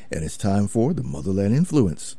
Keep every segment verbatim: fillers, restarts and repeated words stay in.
and it's time for the Motherland Influence.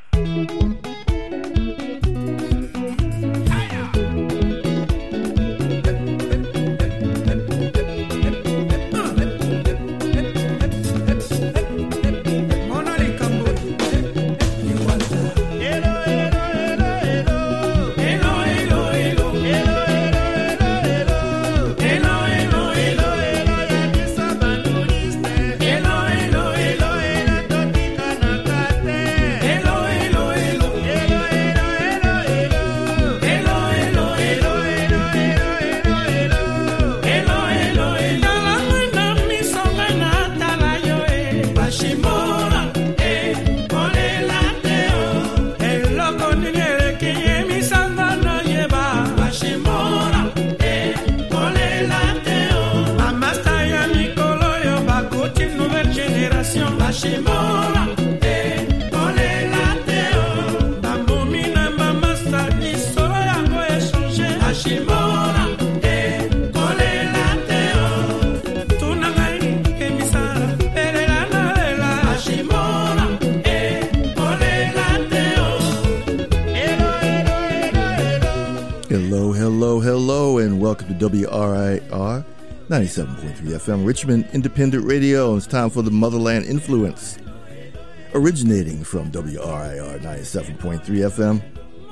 W R I R ninety-seven point three F M, Richmond Independent Radio. It's time for the Motherland Influence, originating from W R I R ninety-seven point three F M.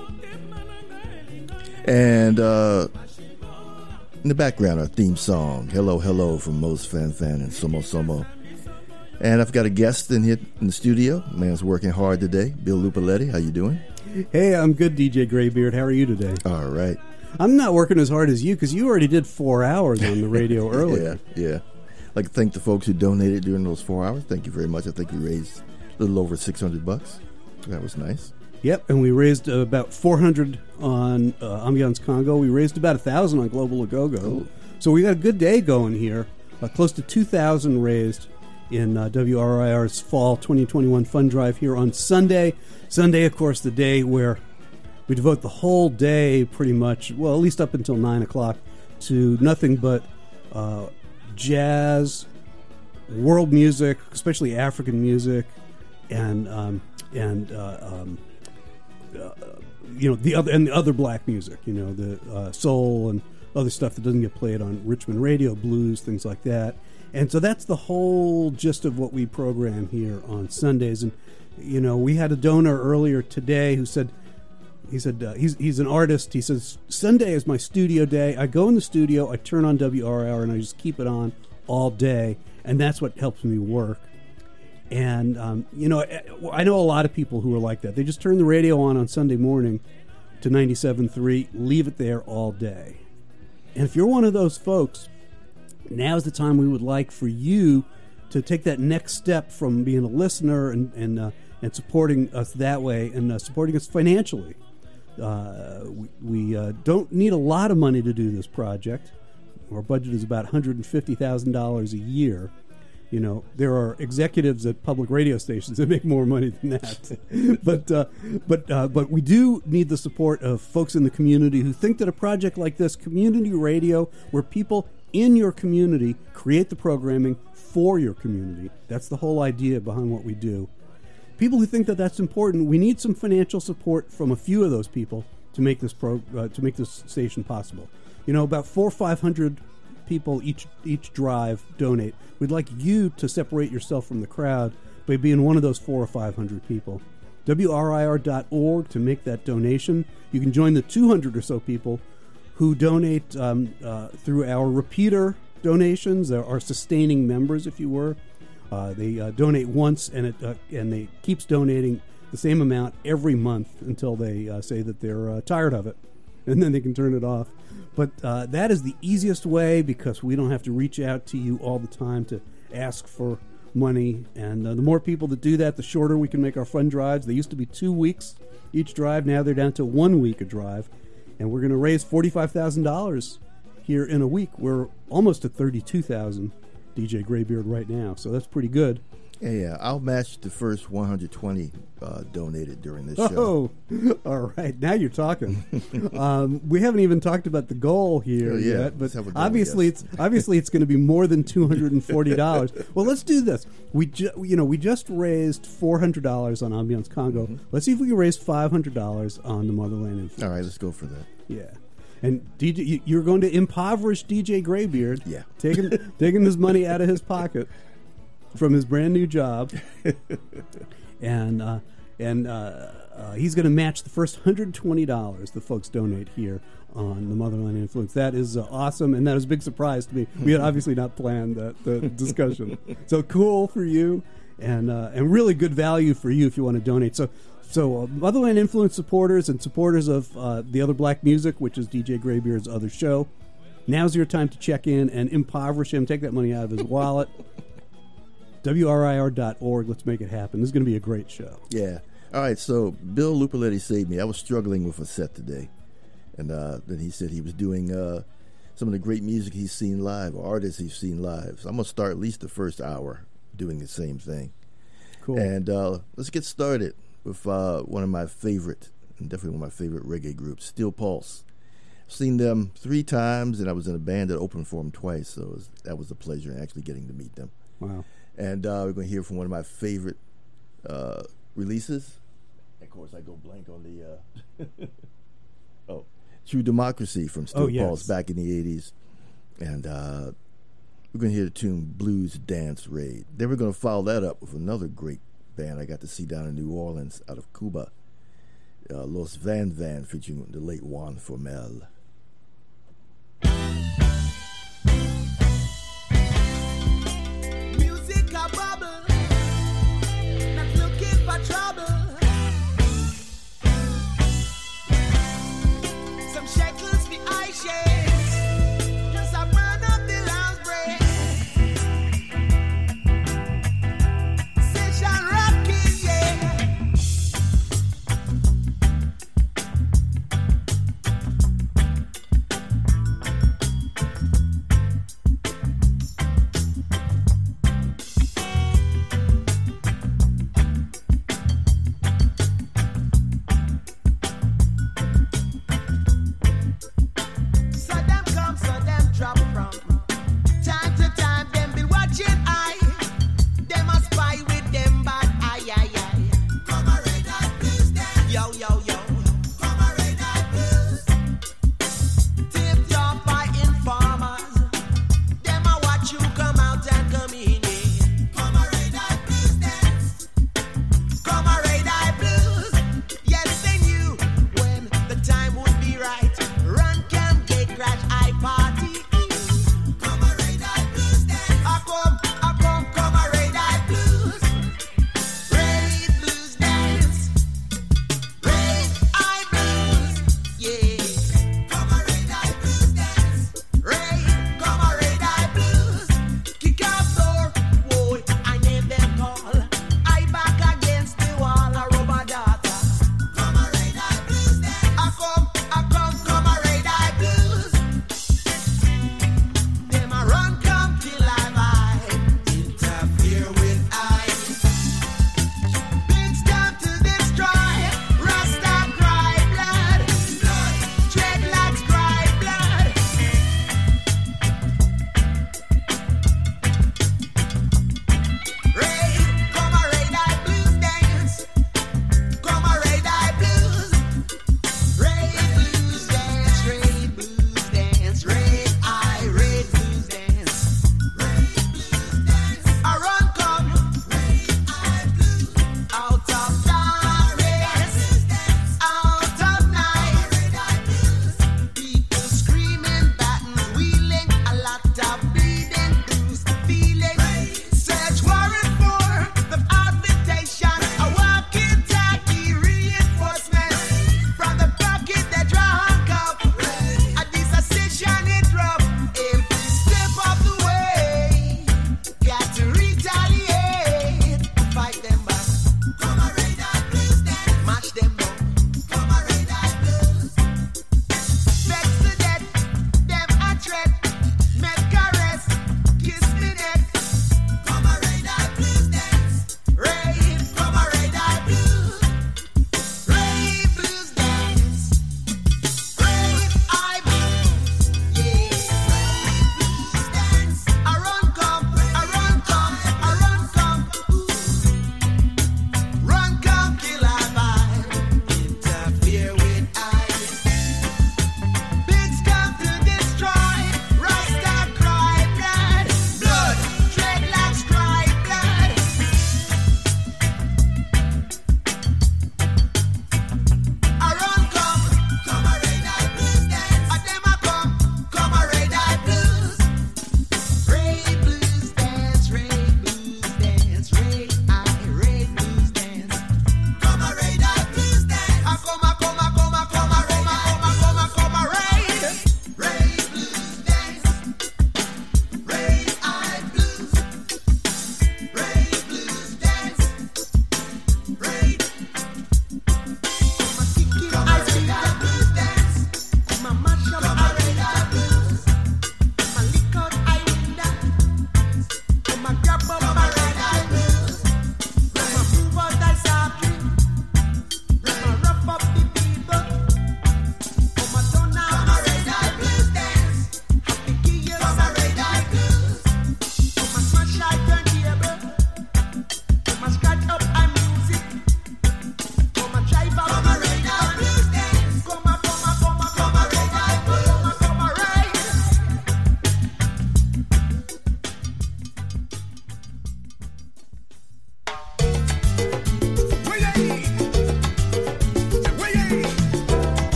And uh, in the background, our theme song, Hello, Hello, from Mos Fan Fan and Somo Somo. And I've got a guest in here in the studio. Man's working hard today. Bill Lupaletti, how you doing? Hey, I'm good, D J Graybeard. How are you today? All right. I'm not working as hard as you because you already did four hours on the radio earlier. Yeah, yeah. I'd like to thank the folks who donated during those four hours. Thank you very much. I think we raised a little over six hundred bucks. That was nice. Yep, and we raised uh, about four hundred on uh, Ambiance Congo. We raised about one thousand on Global Agogo. Oh. So we got a good day going here. Uh, close to two thousand raised in uh, W R I R's Fall twenty twenty-one Fund Drive here on Sunday. Sunday, of course, the day where we devote the whole day pretty much, well, at least up until nine o'clock, to nothing but uh, jazz, world music, especially African music, and um, and uh, um, uh, you know the other and the other black music, you know the uh, soul and other stuff that doesn't get played on Richmond radio, blues, things like that. And so that's the whole gist of what we program here on Sundays. And you know, we had a donor earlier today who said. He said uh, he's he's an artist. He says, Sunday is my studio day. I go in the studio, I turn on W R I R, and I just keep it on all day, and that's what helps me work. And, um, you know, I know a lot of people who are like that. They just turn the radio on on Sunday morning to ninety-seven point three, leave it there all day. And if you're one of those folks, now's the time we would like for you to take that next step from being a listener and, and, uh, and supporting us that way and uh, supporting us financially. Uh, we we uh, don't need a lot of money to do this project. Our budget is about one hundred fifty thousand dollars a year. You know, there are executives at public radio stations that make more money than that. but uh, but uh, but we do need the support of folks in the community who think that a project like this, community radio, where people in your community create the programming for your community. That's the whole idea behind what we do. People who think that that's important, we need some financial support from a few of those people to make this pro, uh, to make this station possible. You know, about four or five hundred people each each drive donate. We'd like you to separate yourself from the crowd by being one of those four or five hundred people. W R I R dot org to make that donation. You can join the two hundred or so people who donate um, uh, through our repeater donations. There are sustaining members, if you were. Uh, they uh, donate once, and it uh, and they keeps donating the same amount every month until they uh, say that they're uh, tired of it, and then they can turn it off. But uh, that is the easiest way because we don't have to reach out to you all the time to ask for money. And uh, the more people that do that, the shorter we can make our fund drives. They used to be two weeks each drive. Now they're down to one week a drive, and we're going to raise forty-five thousand dollars here in a week. We're almost at thirty-two thousand dollars. D J Graybeard right now, so that's pretty good. Yeah, yeah. I'll match the first one hundred twenty uh, donated during this show. Oh, all right. Now you're talking. um, we haven't even talked about the goal here Oh, yeah. yet, but Let's have a goal, obviously yes. it's obviously it's going to be more than two hundred and forty dollars. Well, let's do this. We ju- you know we just raised four hundred dollars on Ambiance Congo. Mm-hmm. Let's see if we can raise five hundred dollars on the Motherland Influence. All right, let's go for that. Yeah. And D J, you- you're going to impoverish D J Graybeard. Yeah. Taking taking his money out of his pocket from his brand new job, and uh, and uh, uh, he's going to match the first one hundred twenty dollars the folks donate here on the Motherland Influence. That is uh, awesome, and that was a big surprise to me. We had obviously not planned that the discussion. So cool for you, and uh, and really good value for you if you want to donate. So. So, uh, Motherland Influence supporters and supporters of uh, The Other Black Music, which is D J Graybeard's other show, now's your time to check in and impoverish him, take that money out of his wallet. W R I R dot org, let's make it happen. This is going to be a great show. Yeah. All right, so Bill Lupoletti saved me. I was struggling with a set today. And uh, then he said he was doing uh, some of the great music he's seen live, or artists he's seen live. So I'm going to start at least the first hour doing the same thing. Cool. And uh, let's get started with uh, one of my favorite, and definitely one of my favorite reggae groups, Steel Pulse. I've seen them three times, and I was in a band that opened for them twice, so it was, that was a pleasure actually getting to meet them. Wow. And uh, we're going to hear from one of my favorite uh, releases. Of course, I go blank on the... Uh, oh, True Democracy from Steel Oh, yes. Pulse back in the eighties. And uh, we're going to hear the tune Blues Dance Raid. Then we're going to follow that up with another great band I got to see down in New Orleans out of Cuba, uh, Los Van Van, featuring the late Juan Formel. Music a bubble, not looking for trouble. Some shekels for eye shades, just a burn up the lounge break. Session rocking, yeah.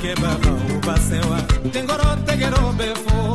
ke baba o basewa tengoro tegero befo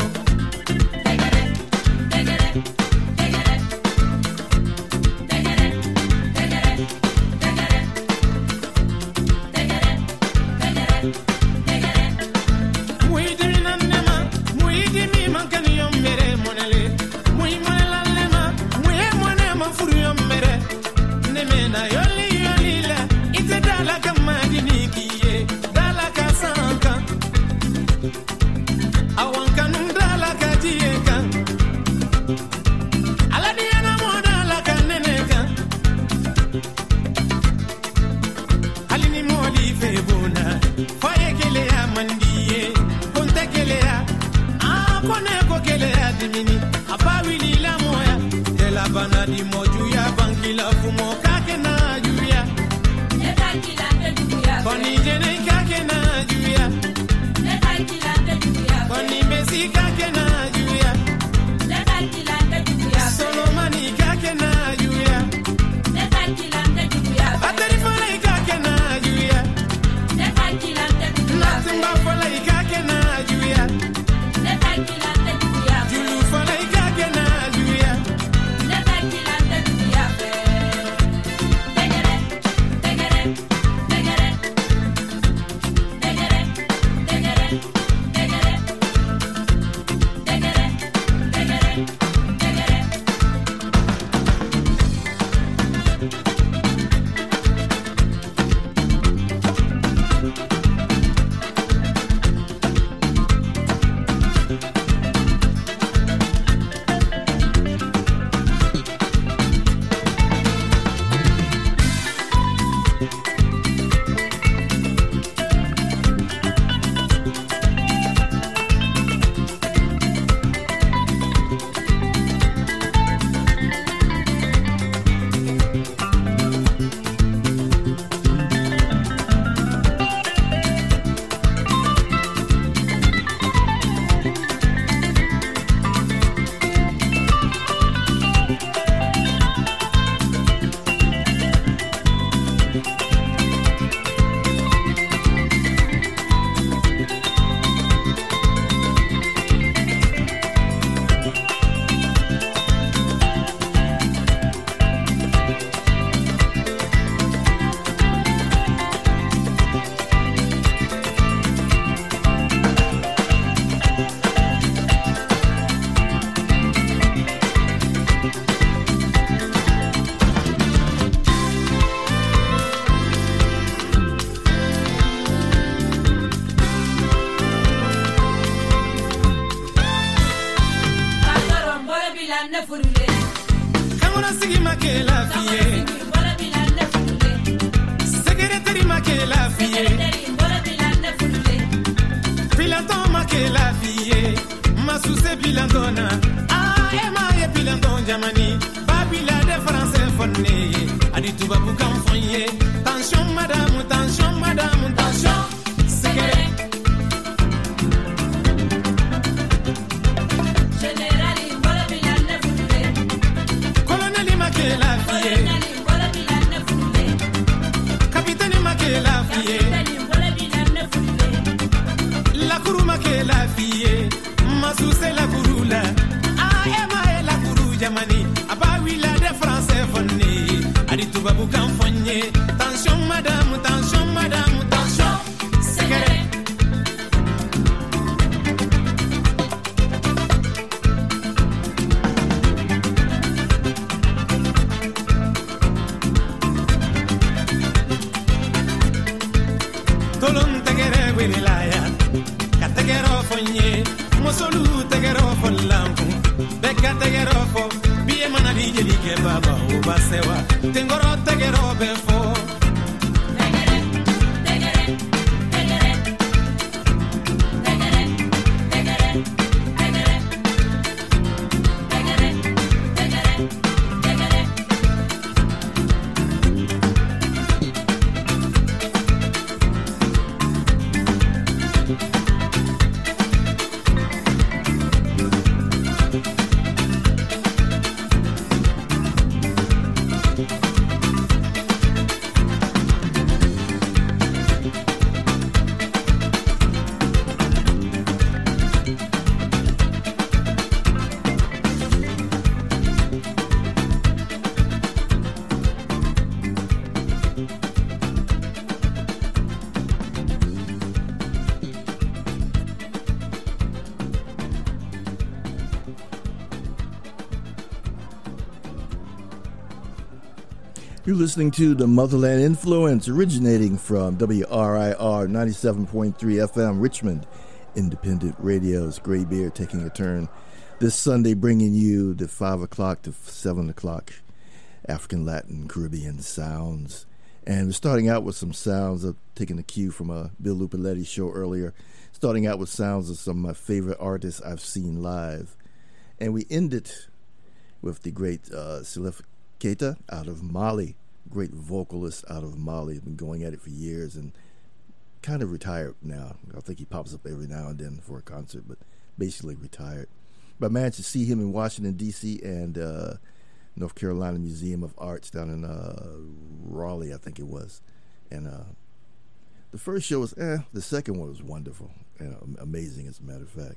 You're listening to the Motherland Influence, originating from W R I R ninety-seven point three F M, Richmond Independent Radio's Graybeard taking a turn this Sunday, bringing you the five o'clock to seven o'clock African, Latin, Caribbean sounds. And we're starting out with some sounds of taking the cue from a Bill Lupiletti show earlier, starting out with sounds of some of my favorite artists I've seen live. And we end it with the great uh, Salif Keita out of Mali, great vocalist out of Mali. Been going at it for years and kind of retired now. I think he pops up every now and then for a concert, but basically retired. But I managed to see him in Washington, D C and uh, North Carolina Museum of Arts down in uh, Raleigh, I think it was. And uh, the first show was eh. The second one was wonderful and amazing, as a matter of fact.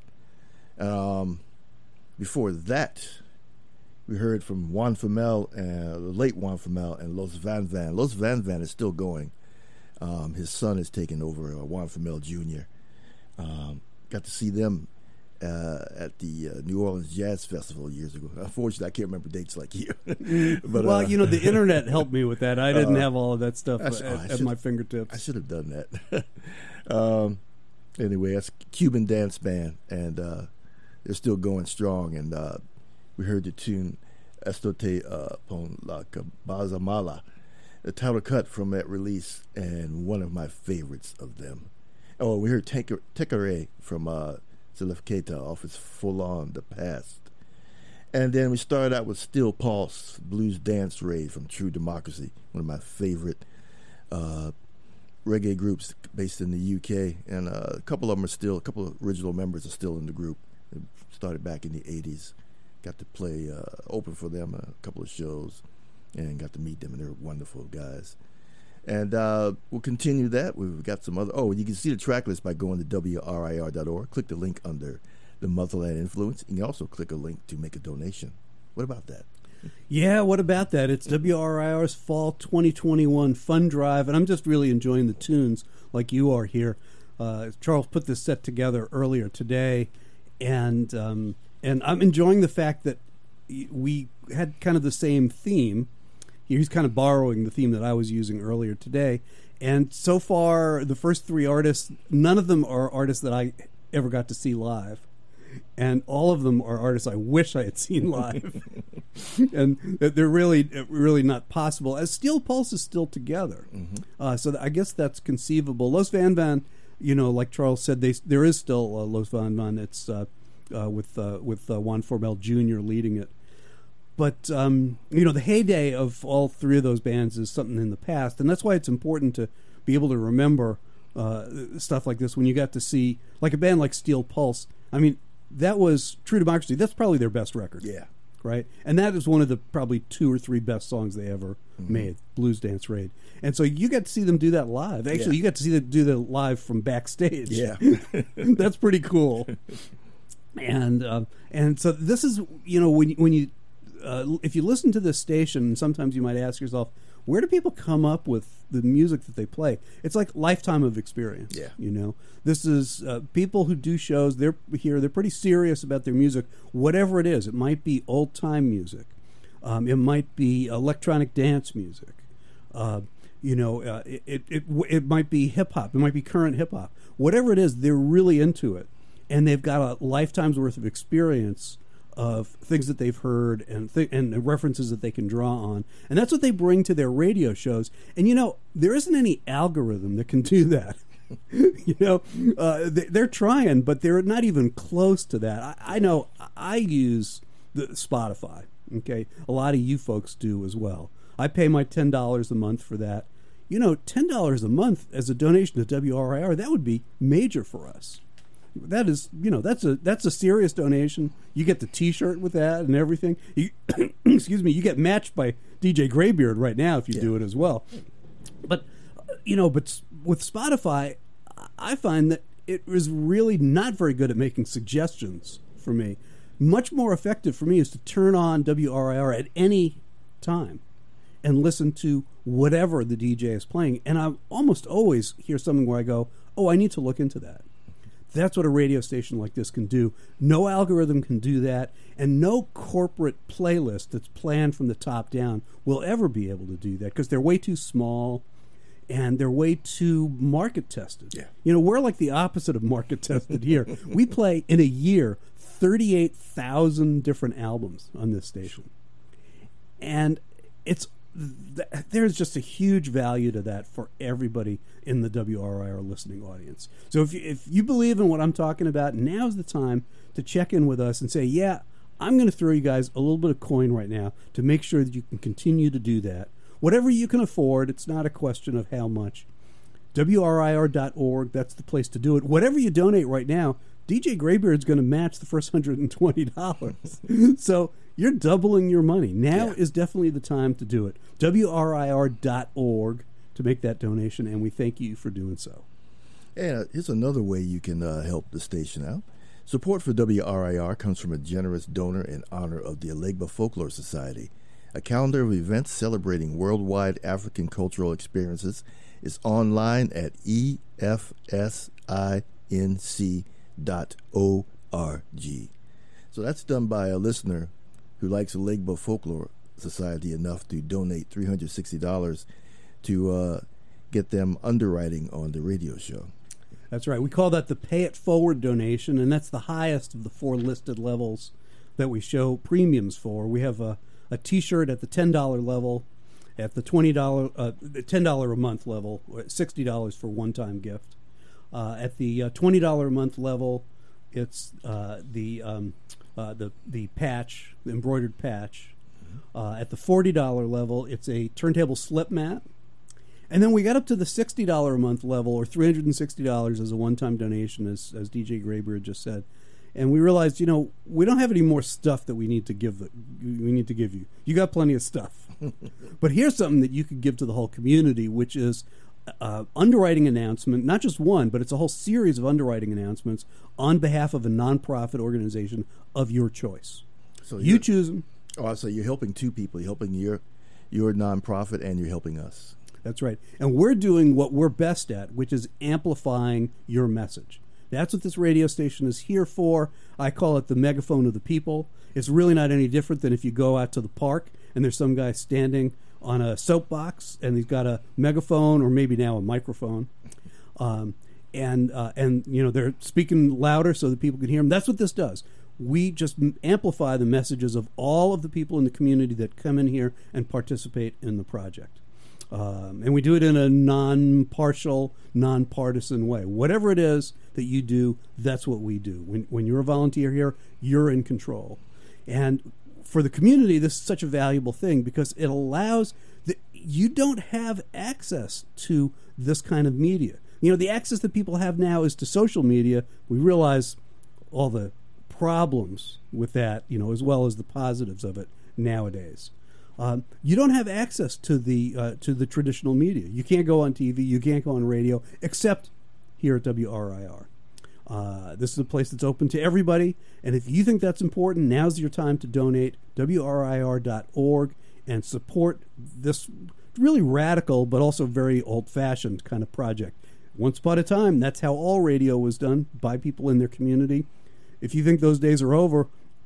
Um, before that, we heard from Juan Famel, uh, the late Juan Famel, and Los Van Van. Los Van Van is still going. Um, his son has taken over, uh, Juan Famel Junior Um, got to see them uh, at the uh, New Orleans Jazz Festival years ago. Unfortunately, I can't remember dates like you. but, well, uh, you know, the internet helped me with that. I didn't uh, have all of that stuff I sh- at, oh, I at my fingertips. I should have done that. um, anyway, that's Cuban dance band, and uh, they're still going strong. And uh, we heard the tune Estote uh, Pon La Cabaza Mala, the title cut from that release, and one of my favorites of them. Oh, we heard Tekere from uh, Salif Keita off his Full On The Past. And then we started out with Steel Pulse, Blues Dance Raid from True Democracy, one of my favorite uh, reggae groups based in the U K. And uh, a couple of them are still, a couple of original members are still in the group. They started back in the eighties. Got to play, uh, open for them a couple of shows and got to meet them, and they're wonderful guys. And uh, we'll continue that. We've got some other, oh, you can see the track list by going to W R I R dot org. Click the link under the Motherland Influence. You can also click a link to make a donation. What about that? Yeah, what about that? It's W R I R's Fall twenty twenty-one Fund Drive, and I'm just really enjoying the tunes like you are here. Uh, Charles put this set together earlier today, and um, and I'm enjoying the fact that we had kind of the same theme. He's kind of borrowing the theme that I was using earlier today. And so far, the first three artists, none of them are artists that I ever got to see live. And all of them are artists I wish I had seen live. And they're really, really not possible. As Steel Pulse is still together. Mm-hmm. Uh, so I guess that's conceivable. Los Van Van, you know, like Charles said, they, there is still uh, Los Van Van. It's uh, uh, with, uh, with uh, Juan Formel Junior leading it. But, um, you know, the heyday of all three of those bands is something in the past. And that's why it's important to be able to remember uh, stuff like this when you got to see, like a band like Steel Pulse. I mean, that was True Democracy. That's probably their best record. Yeah. Right? And that is one of the probably two or three best songs they ever mm-hmm. made, Blues Dance Raid. And so you got to see them do that live. Actually, yeah. you got to see them do that live from backstage. Yeah. That's pretty cool. And uh, and so this is, you know, when, when you... Uh, if you listen to this station, sometimes you might ask yourself, where do people come up with the music that they play? It's like lifetime of experience. Yeah. You know, this is uh, people who do shows. They're here. They're pretty serious about their music, whatever it is. It might be old time music. Um, it might be electronic dance music. Uh, you know, uh, it, it it it might be hip hop. It might be current hip hop. Whatever it is, they're really into it, and they've got a lifetime's worth of experience of things that they've heard and th- and references that they can draw on. And that's what they bring to their radio shows. And, you know, there isn't any algorithm that can do that. you know, uh, they, they're trying, but they're not even close to that. I, I know I use the Spotify, okay? A lot of you folks do as well. I pay my ten dollars a month for that. You know, ten dollars a month as a donation to W R I R, that would be major for us. That is, you know, that's a that's a serious donation. You get the T-shirt with that and everything. You, excuse me, you get matched by D J Graybeard right now if you yeah. do it as well. But you know, but with Spotify, I find that it was really not very good at making suggestions for me. Much more effective for me is to turn on W R I R at any time and listen to whatever the D J is playing. And I almost always hear something where I go, "Oh, I need to look into that." That's what a radio station like this can do. No algorithm can do that, and no corporate playlist that's planned from the top down will ever be able to do that because they're way too small and they're way too market tested. Yeah. You know, we're like the opposite of market tested here. We play in a year thirty-eight thousand different albums on this station. And it's th- there's just a huge value to that for everybody in the W R I R listening audience. So if you, if you believe in what I'm talking about, now's the time to check in with us and say, yeah, I'm going to throw you guys a little bit of coin right now to make sure that you can continue to do that. Whatever you can afford, it's not a question of how much. W R I R dot org, that's the place to do it. Whatever you donate right now, D J Graybeard's going to match the first one hundred twenty dollars. So you're doubling your money. Now Yeah. is definitely the time to do it. W R I R dot org to make that donation, and we thank you for doing so. And uh, here's another way you can uh, help the station out. Support for W R I R comes from a generous donor in honor of the Alegba Folklore Society. A calendar of events celebrating worldwide African cultural experiences is online at E F S I N C dot org. So that's done by a listener who likes Alegba Folklore Society enough to donate three hundred sixty dollars to uh, get them underwriting on the radio show. That's right. We call that the Pay It Forward donation, and that's the highest of the four listed levels that we show premiums for. We have a, a T-shirt at the ten dollars level, at the twenty dollars, uh, the ten dollars a month level, sixty dollars for one-time gift. Uh, at the uh, twenty dollars a month level, it's uh, the um, uh, the the patch, the embroidered patch. Uh, at the forty dollars level, it's a turntable slip mat. And then we got up to the sixty dollars a month level, or three hundred sixty dollars as a one-time donation, as as D J Graybeard just said. And we realized, you know, we don't have any more stuff that we need to give the, we need to give you. You got plenty of stuff. But here's something that you could give to the whole community, which is uh, underwriting announcement, not just one, but it's a whole series of underwriting announcements on behalf of a nonprofit organization of your choice. So You you're- choose them. Oh, so you're helping two people. You're helping your your nonprofit, and you're helping us. That's right. And we're doing what we're best at, which is amplifying your message. That's what this radio station is here for. I call it the megaphone of the people. It's really not any different than if you go out to the park and there's some guy standing on a soapbox and he's got a megaphone or maybe now a microphone. Um, and, uh, and, you know, they're speaking louder so that people can hear them. That's what this does. We just m- amplify the messages of all of the people in the community that come in here and participate in the project. Um, and we do it in a non-partial, non-partisan way. Whatever it is that you do, that's what we do. When, when you're a volunteer here, you're in control. And for the community, this is such a valuable thing because it allows the, you don't have access to this kind of media. You know, the access that people have now is to social media. We realize all the problems with that, you know, as well as the positives of it nowadays. Um, you don't have access to the uh, to the traditional media. You can't go on T V. You can't go on radio, except here at W R I R. Uh, this is a place that's open to everybody. And if you think that's important, now's your time to donate. W R I R dot org and support this really radical, but also very old-fashioned kind of project. Once upon a time, that's how all radio was done, by people in their community. If you think those days are over,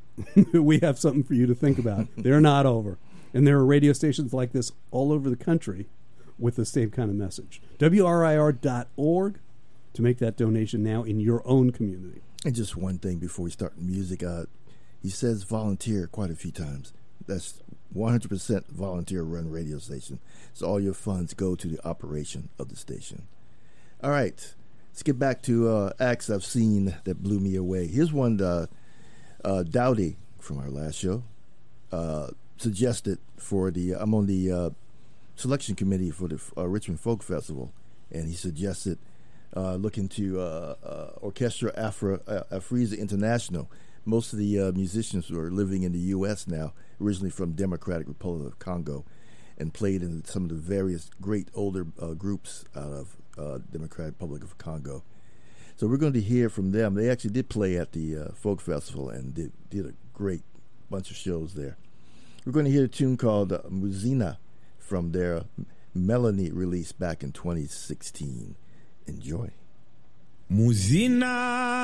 we have something for you to think about. They're not over. And there are radio stations like this all over the country with the same kind of message. W R I R dot org to make that donation now in your own community. And just one thing before we start music, uh, he says volunteer quite a few times. That's one hundred percent volunteer-run radio station. So all your funds go to the operation of the station. All right, let's get back to uh, acts I've seen that blew me away. Here's one, uh, uh, Dowdy from our last show. Uh, suggested for the I'm on the uh, selection committee for the uh, Richmond Folk Festival, and he suggested uh, looking to uh, uh, Orchestra Afro uh, Afriza International. Most of the uh, musicians who are living in the U S now, originally from Democratic Republic of Congo, and played in some of the various great older uh, groups out of uh, Democratic Republic of Congo. So we're going to hear from them. They actually did play at the uh, Folk Festival and did, did a great bunch of shows there. We're going to hear a tune called uh, Muzina from their Melanie release back in twenty sixteen. Enjoy. Muzina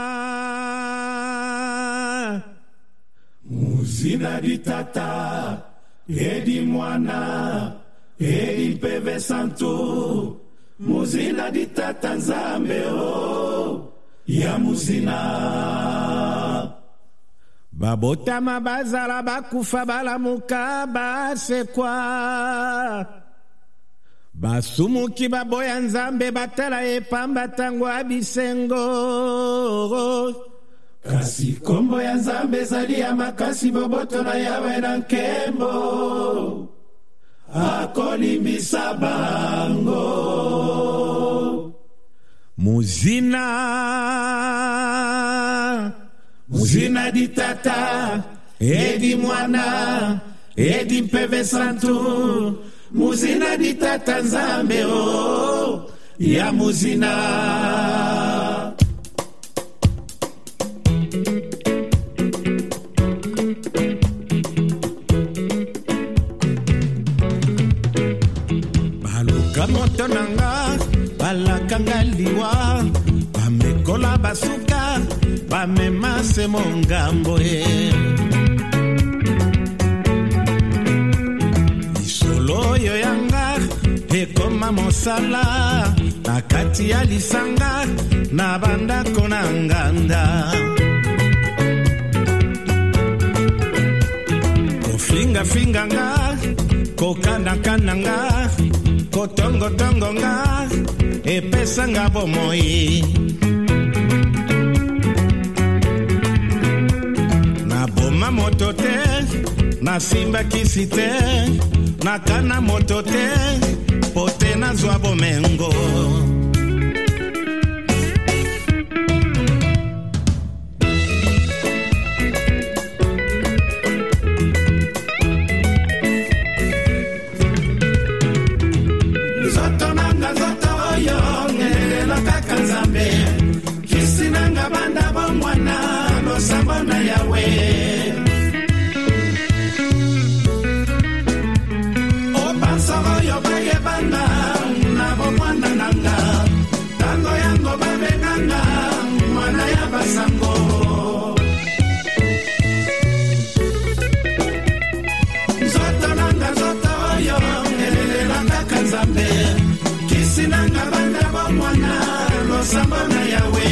Muzina di tata Edi mwana Edi peve santo Muzina di tata nzambe o Ya muzina Babota mabazara bakufa balamuka basekwa Basumuki baboya nzambe batala epamba tangwa bisengo Kasi kombo ya nzambe zali ya makasi boboto na yawe na nkembo Akolimbisa bango Muzina Muzina di tata Edi mwana Edi mpeve santu Muzina di tata nzambe o Ya muzina Baluka moto nanga Balakanga liwa Bamekola basuka Bamemase mongambo e Isoloyo yanga Ekoma mosala Na kati ya lisanga Na banda kona nganda Kofinga finga nga Kokanda kanda nga Kotongo tongo nga Epesa nga bomoi Na boma moto te Na simba kisi te Na kana moto te Pote na zwa bomengo Zoto nanga zoto oyo Ngelelo kaka nzambe Kisi nanga banda bomwana Losambo na yawe Obansoro yo baye banda Na bomwana nanga Tango yango babenganga Mwana ya basango Zoto nanga zoto oyo Ngelelo kaka nzambe Kisi nanga banda bomwana Losambo na yawe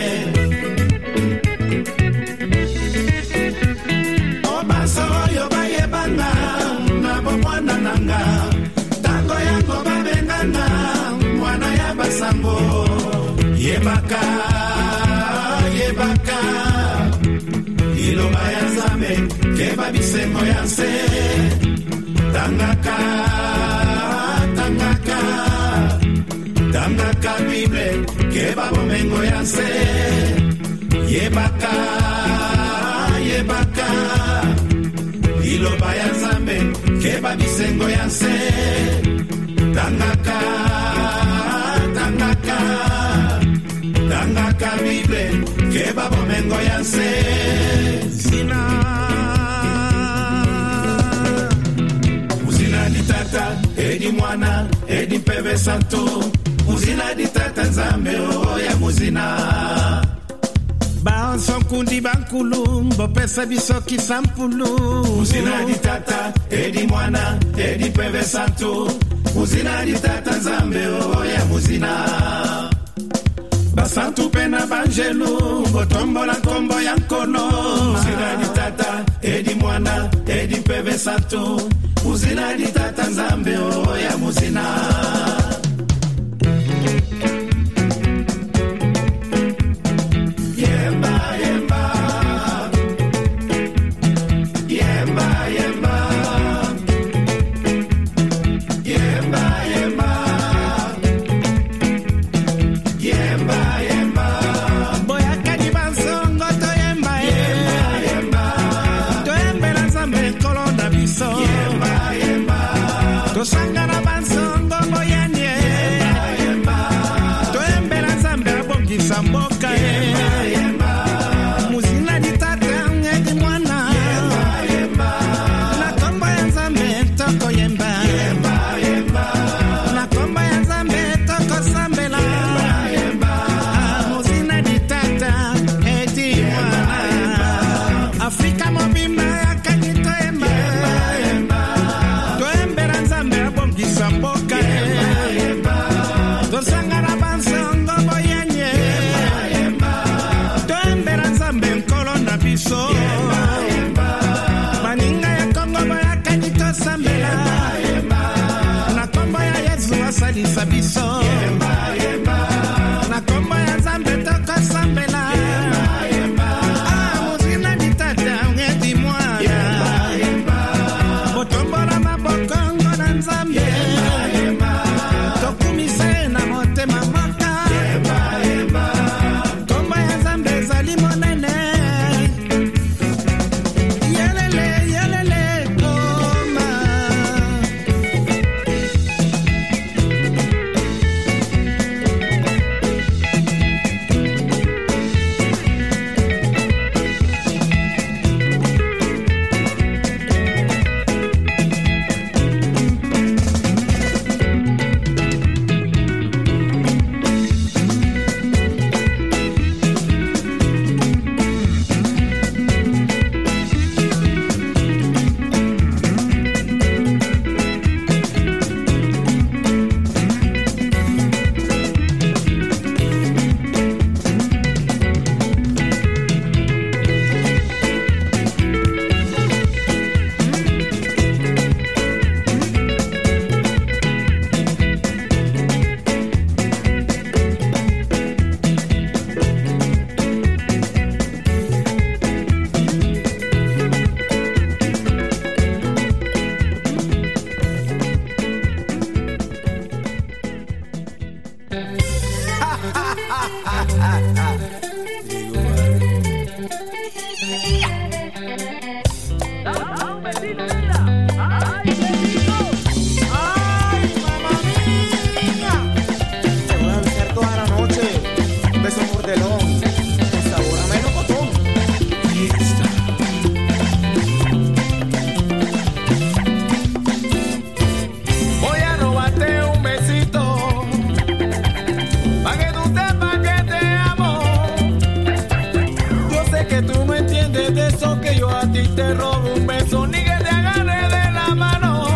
Obansoro yo baye banda Na bomwana nanga Tango yango babenganga Mwana ya basango Yebaka Yebaka Iloba ya nzambe Keba bisengo ya nse Tangaka Tangaka Tangaka Bible Keba bomengo ya nse Yebaka Yebaka Iloba ya nzambe Keba bisengo ya nse Tangaka Tangaka Tangaka Bible Keba bomengo ya nse Zina Muzina di tata Edi mwana Edi mpeve santo Muzina di tata nzambe o ya muzina Baonson kundi bankulu Bopesa bisoki sampulu Muzina di tata Edi mwana Edi peve santo Muzina di tata nzambe o ya muzina Basantu pena banjelu Botombo la kombo ya nkono Muzina di tata Edi mwana Edi peve santo Muzina di tata nzambe o ya muzina Sangara bansongo moyanye Toembela nzambe abongisa mboka Muzina di tata ngedi mwana Na kombo ya nzambe toko yemba Na kombo ya nzambe toko sambela Muzina te robo un beso ni que te agarre de la mano.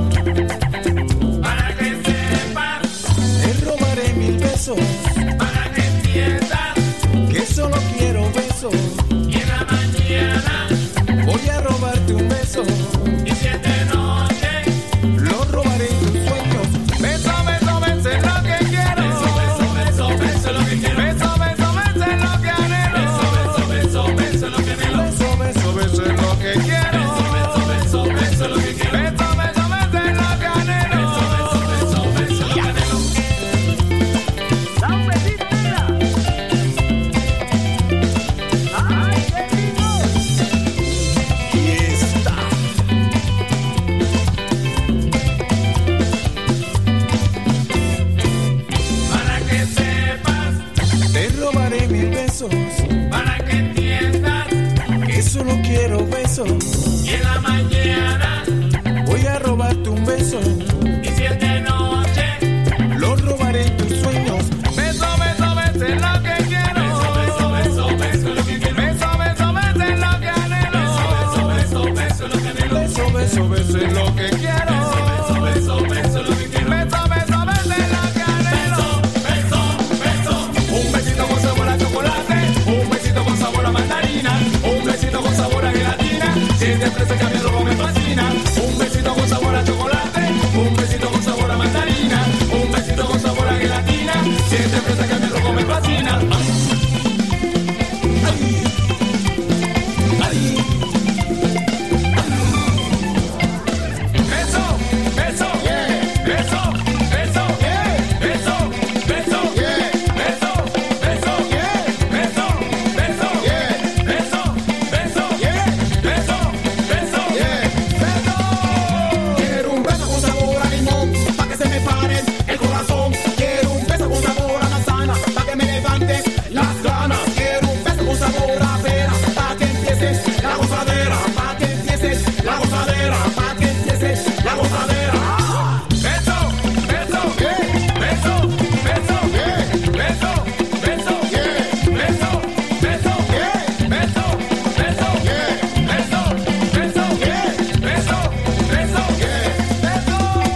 Para que sepas, te robaré mil besos. Para que entiendas que solo quiero besos. Y en la mañana voy a robarte un beso. Y siete noches lo robaré en tus sueños. Beso, beso, beso es lo que quiero. Beso, beso, beso, beso es lo que quiero. Beso, beso, beso es lo que anhelo. Beso, beso, beso, beso es lo que anhelo. Beso, beso, beso es lo que quiero. Beso, beso, beso, beso es lo que quiero. Beso, beso, beso es lo que anhelo. Beso, beso, beso, beso es lo que anhelo. Da un besito, mira. Ay, qué lindo. Y está. Para que sepas, te robaré mil besos. Para que entiendas que solo quiero besos. Y en la mañana voy a robarte un beso. Y siete noches lo robaré en tus sueños. Beso, beso, beso es lo que quiero. Beso, beso, beso, beso es lo que quiero. Beso, beso, beso es lo que anhelo. Beso, beso, beso, beso es lo que anhelo. Beso, beso, beso es lo que quiero. Beso, beso, beso es lo que quiero. Beso, beso, beso es lo que anhelo. Beso, beso, beso. Un besito con sabor a chocolate. Un besito con sabor a mandarina. Un besito con sabor a gelatina. Siete fresas que a mí robo me fascina. Un besito con sabor a chocolate. Un besito con sabor a mandarina. Un besito con sabor a gelatina. Siete fresas que a mí robo me fascina. Ay, ay, beso, beso, yeah. Beso, beso, yeah. Beso, beso, yeah. Beso, beso, yeah. Beso, beso, yeah. Beso, beso, yeah. Beso, beso, yeah. Beso. Quiero un beso con sabor a limón, pa' que se me pare el corazón. Quiero un beso con sabor a manzana, pa' que me levantes las ganas. Quiero un beso con sabor a pera, pa' que empieces la gozadera, pa' que empieces la gozadera, pa' que empieces la gozadera. Beso, beso, yeah. Beso, beso, yeah. Beso, beso, yeah. Beso, beso, yeah. Beso, beso, yeah. Beso, beso, yeah. Beso, beso, yeah. Beso.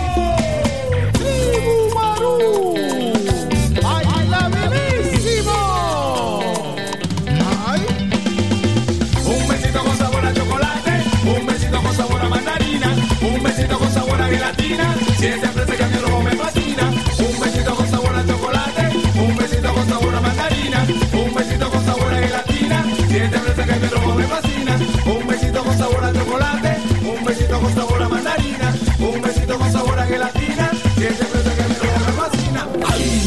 Tribu Maru. Ay, bailabilísimo. Ay. Un besito con sabor a chocolate, un besito con sabor a mandarina, un besito con sabor a gelatina, siete fresas que a mí robo me fascina. Un besito con sabor a chocolate, un besito con sabor a mandarina, un besito con sabor a gelatina, siete fresas que a mí robo me fascina. Un besito con sabor a chocolate, un besito con sabor a mandarina, un besito con sabor a gelatina, siete fresas que a mí robo me fascina. ¡Ay!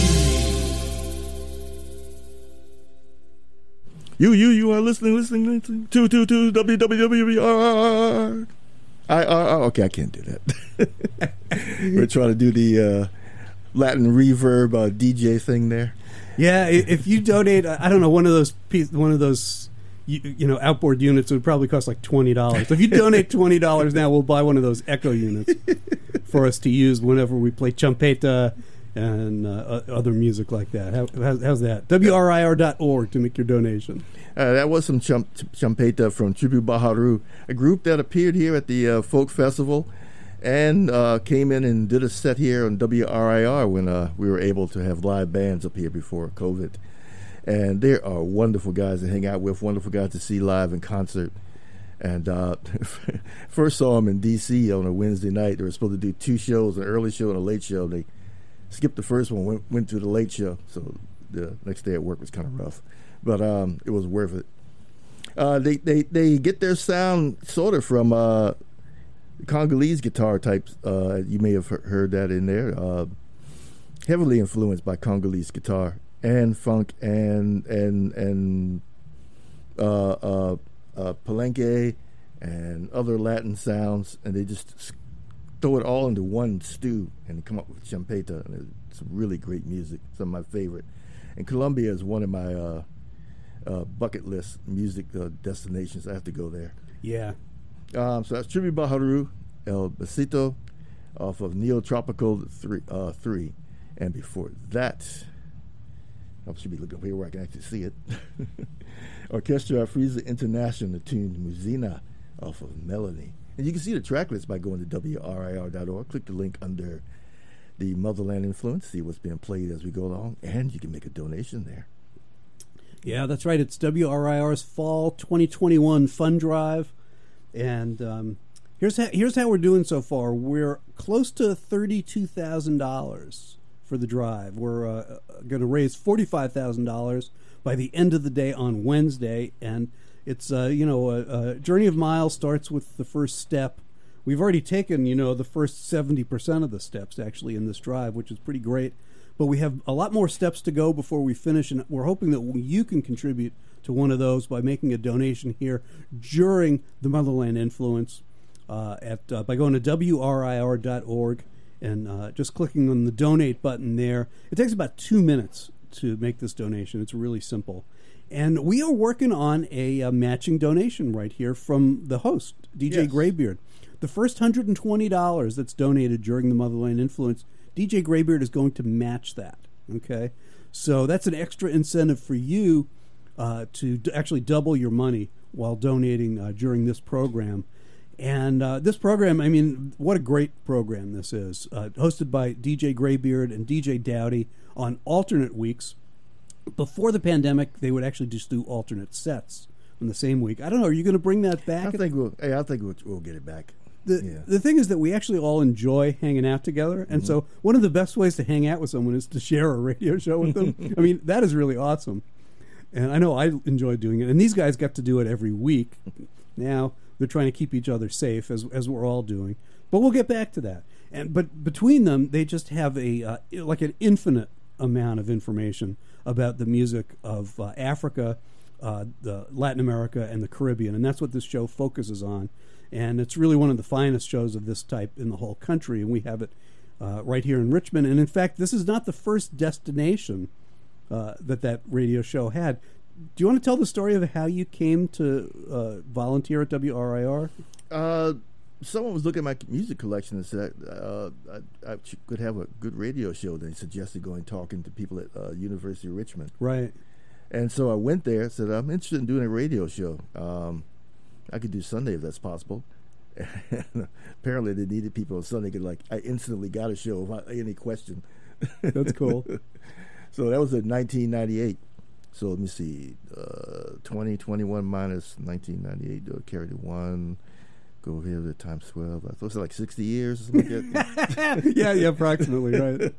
You, you, you are listening, listening, listening to, to, to W W W R. I, uh, okay, I can't do that. We're trying to do the uh, Latin reverb uh, D J thing there. Yeah, i- if you donate, I I don't know, one of those piece, one of those you, you know outboard units would probably cost like twenty dollars. If you donate twenty dollars now, we'll buy one of those Echo units for us to use whenever we play champeta and uh, o- other music like that. How, how's, how's that? W R I R dot org to make your donation. Uh, that was some chump, champeta from Tribu Baharu, a group that appeared here at the uh, Folk Festival and uh, came in and did a set here on W R I R when uh, we were able to have live bands up here before COVID. And there are wonderful guys to hang out with, wonderful guys to see live in concert. And uh, first saw them in D C on a Wednesday night. They were supposed to do two shows, an early show and a late show. They skipped the first one, went, went to the late show. So the next day at work was kind of rough. But um, it was worth it. Uh, they, they, they get their sound sort of from uh, Congolese guitar types. Uh, you may have he- heard that in there. Uh, heavily influenced by Congolese guitar and funk and and and uh, uh, uh, palenque and other Latin sounds, and they just s- throw it all into one stew and come up with champeta. And it's really great music. Some of my favorite. And Colombia is one of my uh, uh, bucket list music uh, destinations. I have to go there. Yeah. Um, so that's Tribu Baharu, El Besito, off of Neotropical three, uh, three. And before that, I should be looking up here where I can actually see it. Orchestra Frieza International, the tune Muzina, off of Melanie. And you can see the track list by going to W R I R dot org. Click the link under the Motherland Influence, see what's being played as we go along, and you can make a donation there. Yeah, that's right. It's W R I R's Fall twenty twenty-one Fund Drive. And um, here's, how, here's how we're doing so far. We're close to thirty-two thousand dollars for the drive. We're uh, going to raise forty-five thousand dollars by the end of the day on Wednesday. And it's, uh, you know, a, a Journey of Miles starts with the first step. We've already taken, you know, the first seventy percent of the steps, actually, in this drive, which is pretty great. But we have a lot more steps to go before we finish, and we're hoping that you can contribute to one of those by making a donation here during the Motherland Influence uh, at uh, by going to W R I R dot org and uh, just clicking on the donate button there. It takes about two minutes to make this donation. It's really simple. And we are working on a, a matching donation right here from the host, D J Yes. Graybeard. The first one hundred twenty dollars that's donated during the Motherland Influence, D J Graybeard is going to match that. Okay? So that's an extra incentive for you uh, to d- actually double your money while donating uh, during this program. And uh, this program, I mean, what a great program this is. Uh, hosted by D J Graybeard and D J Dowdy on alternate weeks. Before the pandemic, they would actually just do alternate sets on the same week. I don't know. Are you going to bring that back? I think we'll. Hey, I think we'll, we'll get it back. The, Yeah. the thing is that we actually all enjoy hanging out together. And so one of the best ways to hang out with someone is to share a radio show with them. I mean, that is really awesome. And I know I enjoy doing it. And these guys get to do it every week. Now they're trying to keep each other safe, as as we're all doing. But we'll get back to that. And But between them, they just have a uh, like an infinite amount of information about the music of uh, Africa, uh, the Latin America, and the Caribbean. And that's what this show focuses on. And it's really one of the finest shows of this type in the whole country, and we have it uh, right here in Richmond. And in fact, this is not the first destination uh, that that radio show had. Do you want to tell the story of how you came to uh, volunteer at W R I R? Uh, someone was looking at my music collection and said uh, I, I could have a good radio show. They suggested going talking to people at uh, University of Richmond. Right. And so I went there and said, I'm interested in doing a radio show. Um, I could do Sunday if that's possible. And apparently they needed people on Sunday. Could like I instantly got a show without any question. That's cool. So that was in nineteen ninety-eight. So let me see, uh, twenty twenty-one minus nineteen ninety-eight. Do carry the one. Go here to times twelve. I thought it was like sixty years or something like that. yeah, yeah, approximately, right.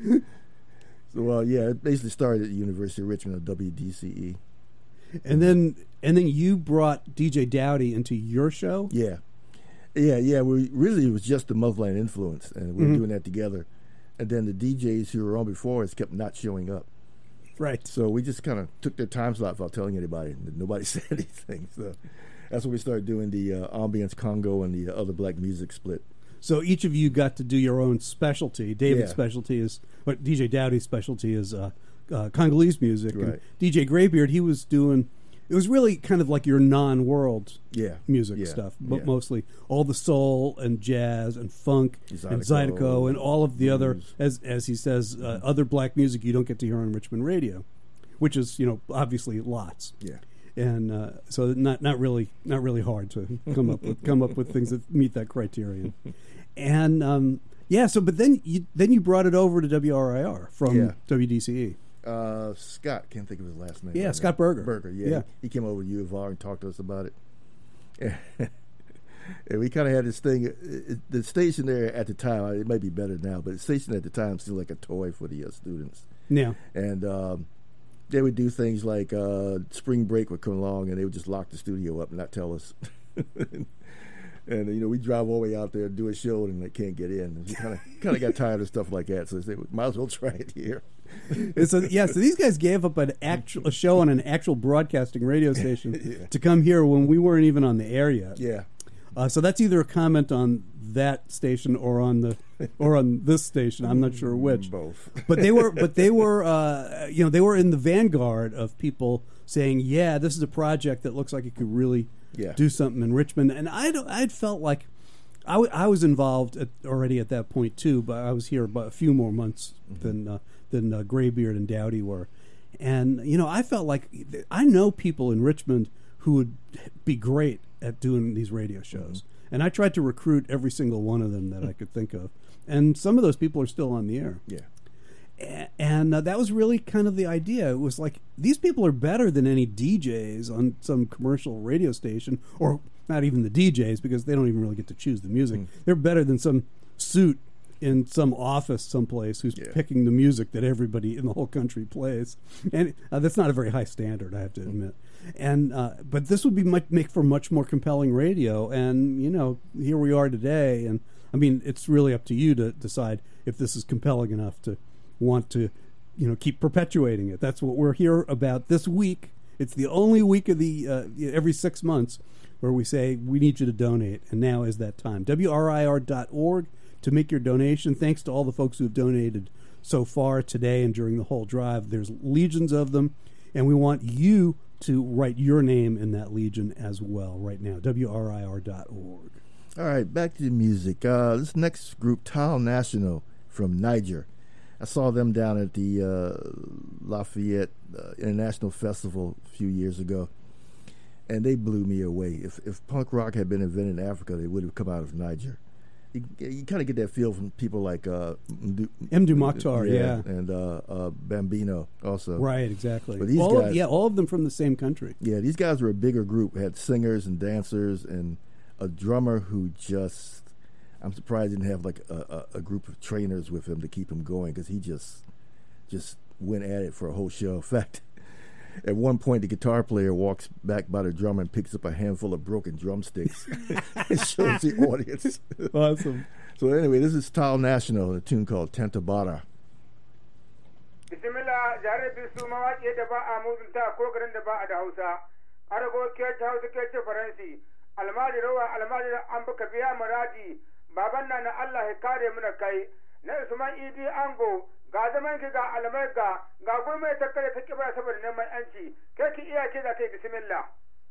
So well, yeah, it basically started at the University of Richmond at W D C E. And then and then you brought D J Dowdy into your show? Yeah. Yeah, yeah. We really it was just the Motherland Influence, and we were Mhm. doing that together. And then the D Js who were on before us kept not showing up. Right. So we just kind of took their time slot without telling anybody, and nobody said anything. So that's when we started doing the uh, Ambience Congo and the other black music split. So each of you got to do your own specialty. David's Yeah. specialty is, what D J Dowdy's specialty is uh, uh, Congolese music. Right. And D J Graybeard, he was doing, it was really kind of like your non-world Yeah. music Yeah. stuff, but Yeah. mostly all the soul and jazz and funk and Zydeco, Zydeco and all of the other, blues. as as he says, uh, other black music you don't get to hear on Richmond radio, which is, you know, obviously lots. Yeah. And uh, so not not really not really hard to come up with come up with things that meet that criterion. And um, yeah, so but then you then you brought it over to W R I R from Yeah. W D C E. Uh, Scott, can't think of his last name. Yeah, right Scott now. Berger. Berger, yeah. Yeah. He came over to U of R and talked to us about it. And we kind of had this thing. It, it, the station there at the time, it might be better now, but the station at the time still like a toy for the uh, students. Yeah, And um, they would do things like uh, spring break would come along, and they would just lock the studio up and not tell us. And you know, we drive all the way out there and do a show, and they can't get in. And we kind of kind of got tired of stuff like that, so they said, might as well try it here. And so yeah, so these guys gave up an actual a show on an actual broadcasting radio station Yeah. to come here when we weren't even on the air yet. Yeah. Uh, so that's either a comment on that station or on the or on this station. I'm not sure which. Both. But they were, but they were, uh, you know, they were in the vanguard of people saying, "Yeah, this is a project that looks like it could really Yeah. do something in Richmond." And I'd, I'd felt like I, w- I was involved at, already at that point too, but I was here about a few more months Mm-hmm. than uh, than uh, Graybeard and Dowdy were. And you know, I felt like I know people in Richmond who would be great at doing these radio shows. Mm-hmm. And I tried to recruit every single one of them that I could think of. And some of those people are still on the air. Yeah. A- and uh, that was really kind of the idea. It was like, these people are better than any D Js on some commercial radio station, or not even the D Js, because they don't even really get to choose the music. Mm. They're better than some suit in some office someplace who's yeah. picking the music that everybody in the whole country plays. And uh, that's not a very high standard, I have to admit. And uh, but this would be much, make for much more compelling radio. And, you know, here we are today. And, I mean, it's really up to you to decide if this is compelling enough to want to, you know, keep perpetuating it. That's what we're here about this week. It's the only week of the uh, every six months where we say we need you to donate. And now is that time. W R I R dot org to make your donation. Thanks to all the folks who have donated so far today and during the whole drive. There's legions of them, and we want you to write your name in that legion as well right now. W R I R dot org. All right, back to the music. Uh, this next group, Tal National from Niger. I saw them down at the uh, Lafayette uh, International Festival a few years ago, and they blew me away. If, if punk rock had been invented in Africa, they would have come out of Niger. You, you kind of get that feel from people like uh, Mdu, Mdu Mokhtar, yeah, yeah. and uh, uh, Bambino also. Right, exactly. But these all guys, of, yeah, all of them from the same country. Yeah, these guys were a bigger group, had singers and dancers and a drummer who just, I'm surprised he didn't have like a, a, a group of trainers with him to keep him going, because he just just went at it for a whole show. In fact, at one point, the guitar player walks back by the drummer and picks up a handful of broken drumsticks and shows the audience. Awesome. So anyway, this is Tal National, a tune called Tantabara. Bismillah, jare bisu mawaƙi da ba a mutunta ko garin da ba a da Hausa. Arago ke ta Hausa ke ce Faransi. Almadi rawa almadi an baka biya muradi. Baban na na Allah ya kare mu na kai. Na Usman Idi Ango ga zaman ki ga almai ga ga gurmai ta kare ta kiba saboda neman yanci. Kai ki iya ke da kai bismillah.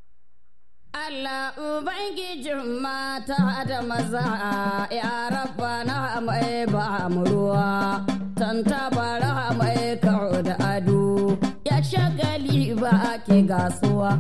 Allah Ubangijin mata da maza ya rabbana mai ba mu ruwa tantabara mai kawo da ado ya shagali ba ke gasuwa.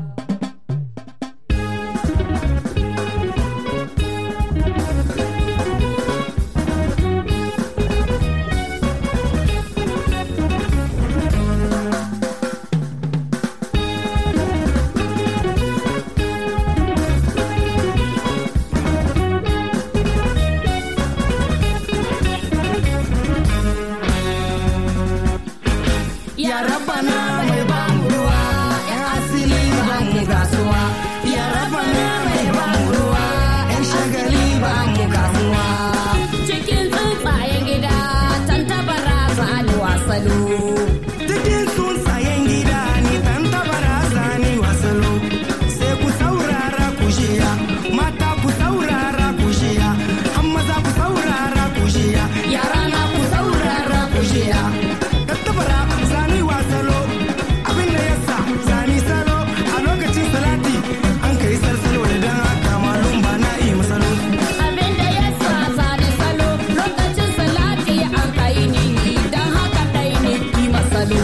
Ya Rabbana mai ba mu ruwa, ‘yan asili ba mu kasuwa. Ya Rabbana mai ba mu ruwa, ‘yan shagali ba mu kasuwa. Cikin tsuntsayen gida, tantabara za ni wasalo. Cikin tsuntsayen gida ni tantabara za ni wasalo. Sai ku saurara ku shiya, mata ku saurara ku shiya, an maza ku saurara ku shiya, yara na ku saurara ku shiya. Tantabara zani wasalo, abin da ya sa zani salo, a lokacin salati an kai salsalo da dan haka malum ba na yi masalo. Abin da ya sa zane salo, lokacin salati an kai ni don haka kai ne ki masalo.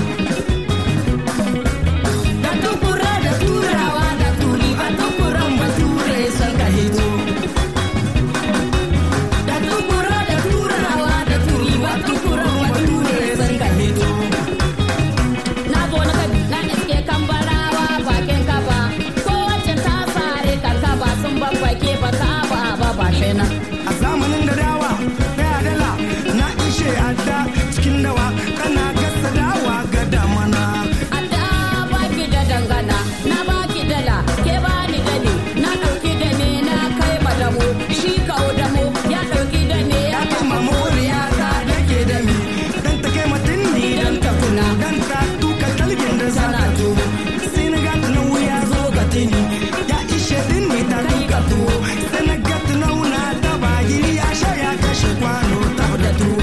Da tukura da turawa da turi ba tukuran bature sun ka hito. Da tukura da turawa da turi ba tukuran bature sun ka hito. Na zo na kabi na iske kambarawa bakin kaba, kowace ta sare kankaba sun babbake ba ta ba ba ba shena. A zamanin da dawa ta adala na ishe adda cikin dawa kana gasa dawa ga damana. Adda baki da dangana, na baki dala, ke bani dani, na ɗauki dani na kai madamo, shi kau damo ya ɗauki dani ya Ya kai mamoriya ta dake da mi dan ta kai mutum ni dan ta kuna dan ta tuka talgin da sana tuwo sai na ga tunan wuya zo ga tini ya ishe din ni ta tuka tuwo sai na ga tunauna ta bagiri ya sha ya kashe kwano ta da tuwo.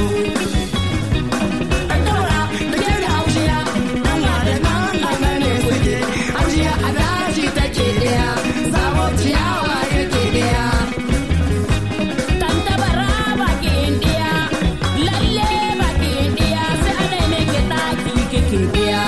Daura da ke da haushiya dan wa da nan nan ne suke haushiya a daji take daya sabo ciyawa yake daya. tantabara baki indiya, lalle baki indiya sai ana ne ke ɗaki kike biya.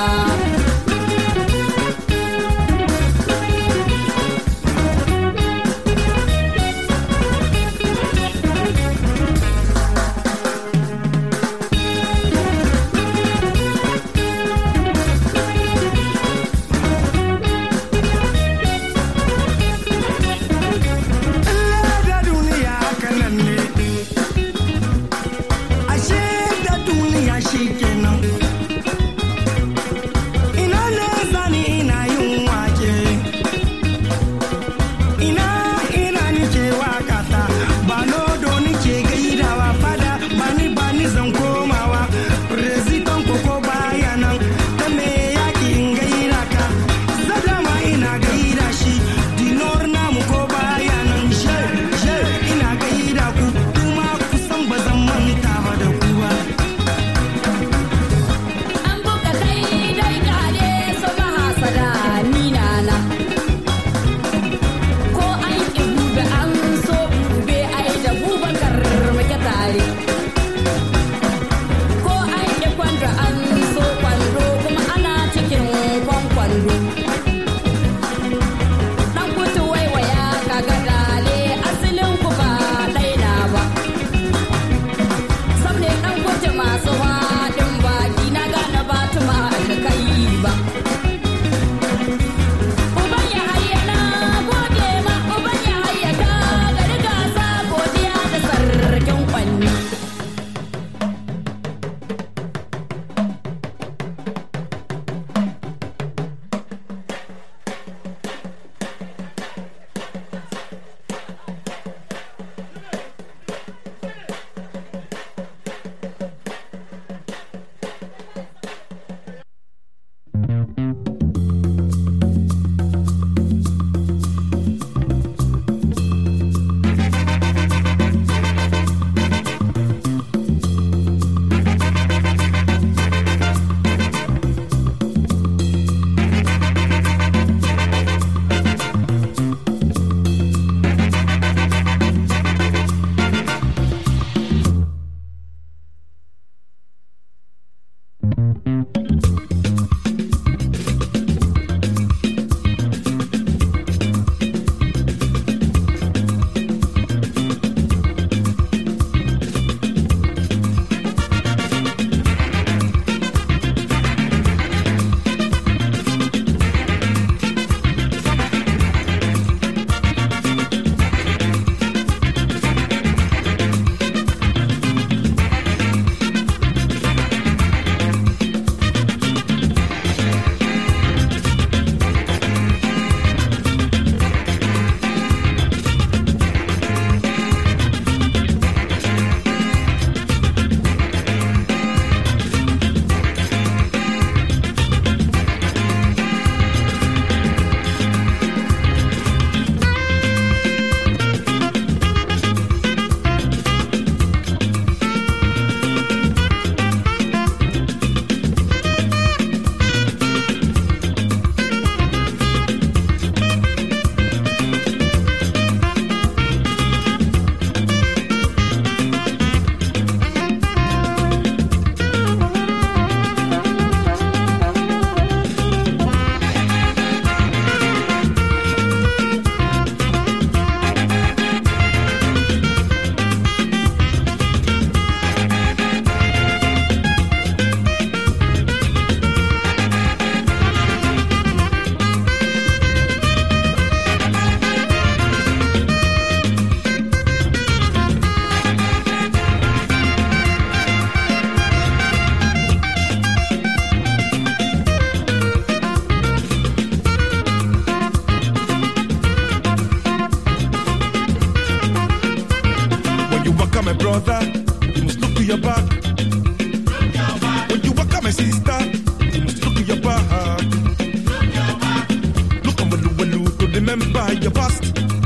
remember your past.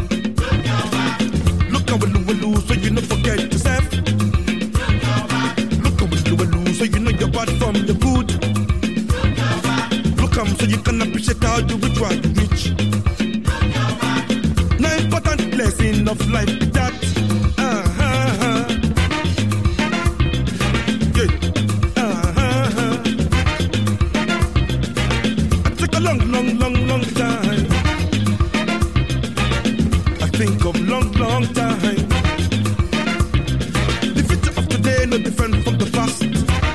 Look how we lose, so you don't forget yourself. Look how we lose, so you know you're bad from the good. Look how so you can appreciate how you will try to reach. No important lesson of life is that. Uh-huh. Yeah. Uh-huh. I take a long, long, long, long time. I think of long, long time. The future of today no different from the past.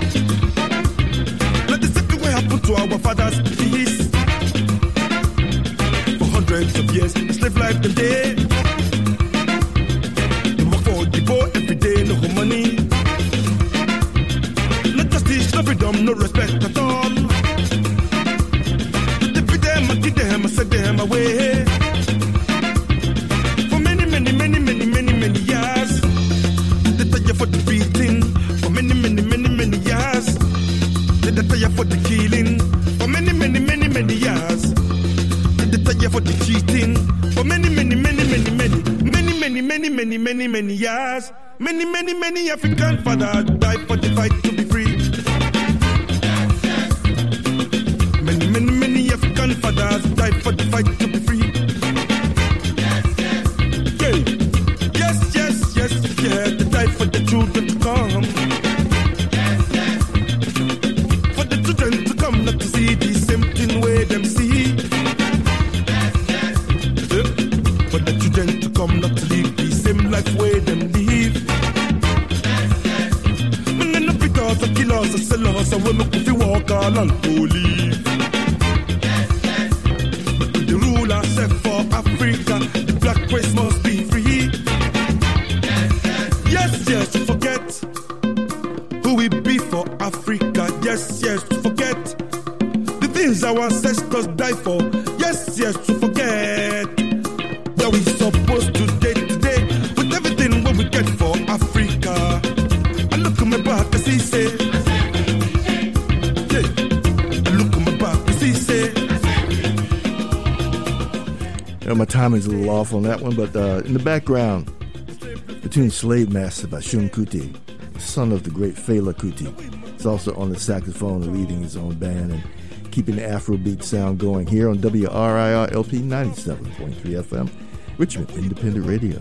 Let the second way happen to our fathers, please. For hundreds of years, slave life the day. They work for the poor every day, no money. No justice, no freedom, no respect at all. They beat them, I kill them, I set them away. For many, many, many, many, many, many years. They tire for the beating. For many, many, many, many years. They tire for the killing. For many, many, many, many years. They tire for the cheating. For many, many, many, many, many, many, many, many, many, many, many years. Many, many, many African fathers died for the fight to be free. Many, many, many African fathers died for the fight to be free. Yeah. Yes, yes, yes, yeah. They died for the children to come. For the children to come, not to see the same thing where them see. Yeah. For the children to come, not to live the same life where them live. And then the because of killers and sellers and women who walk along to live. But the ruler said for Africa, the black race must be free. Yes, yes, to forget who we be for Africa. Yes, yes, to forget the things our ancestors died for. Yes, yes, to forget that we supposed to day to day with everything what we get for Africa. I look at my back, I see say, yeah. I look at my back, I see say. You know, my timing's a little off on that one, but uh, in the background, the tune Slave Master by Shun Kuti, son of the great Fela Kuti. He's also on the saxophone, leading his own band and keeping the Afrobeat sound going here on W R I R L P ninety-seven point three F M, Richmond Independent Radio.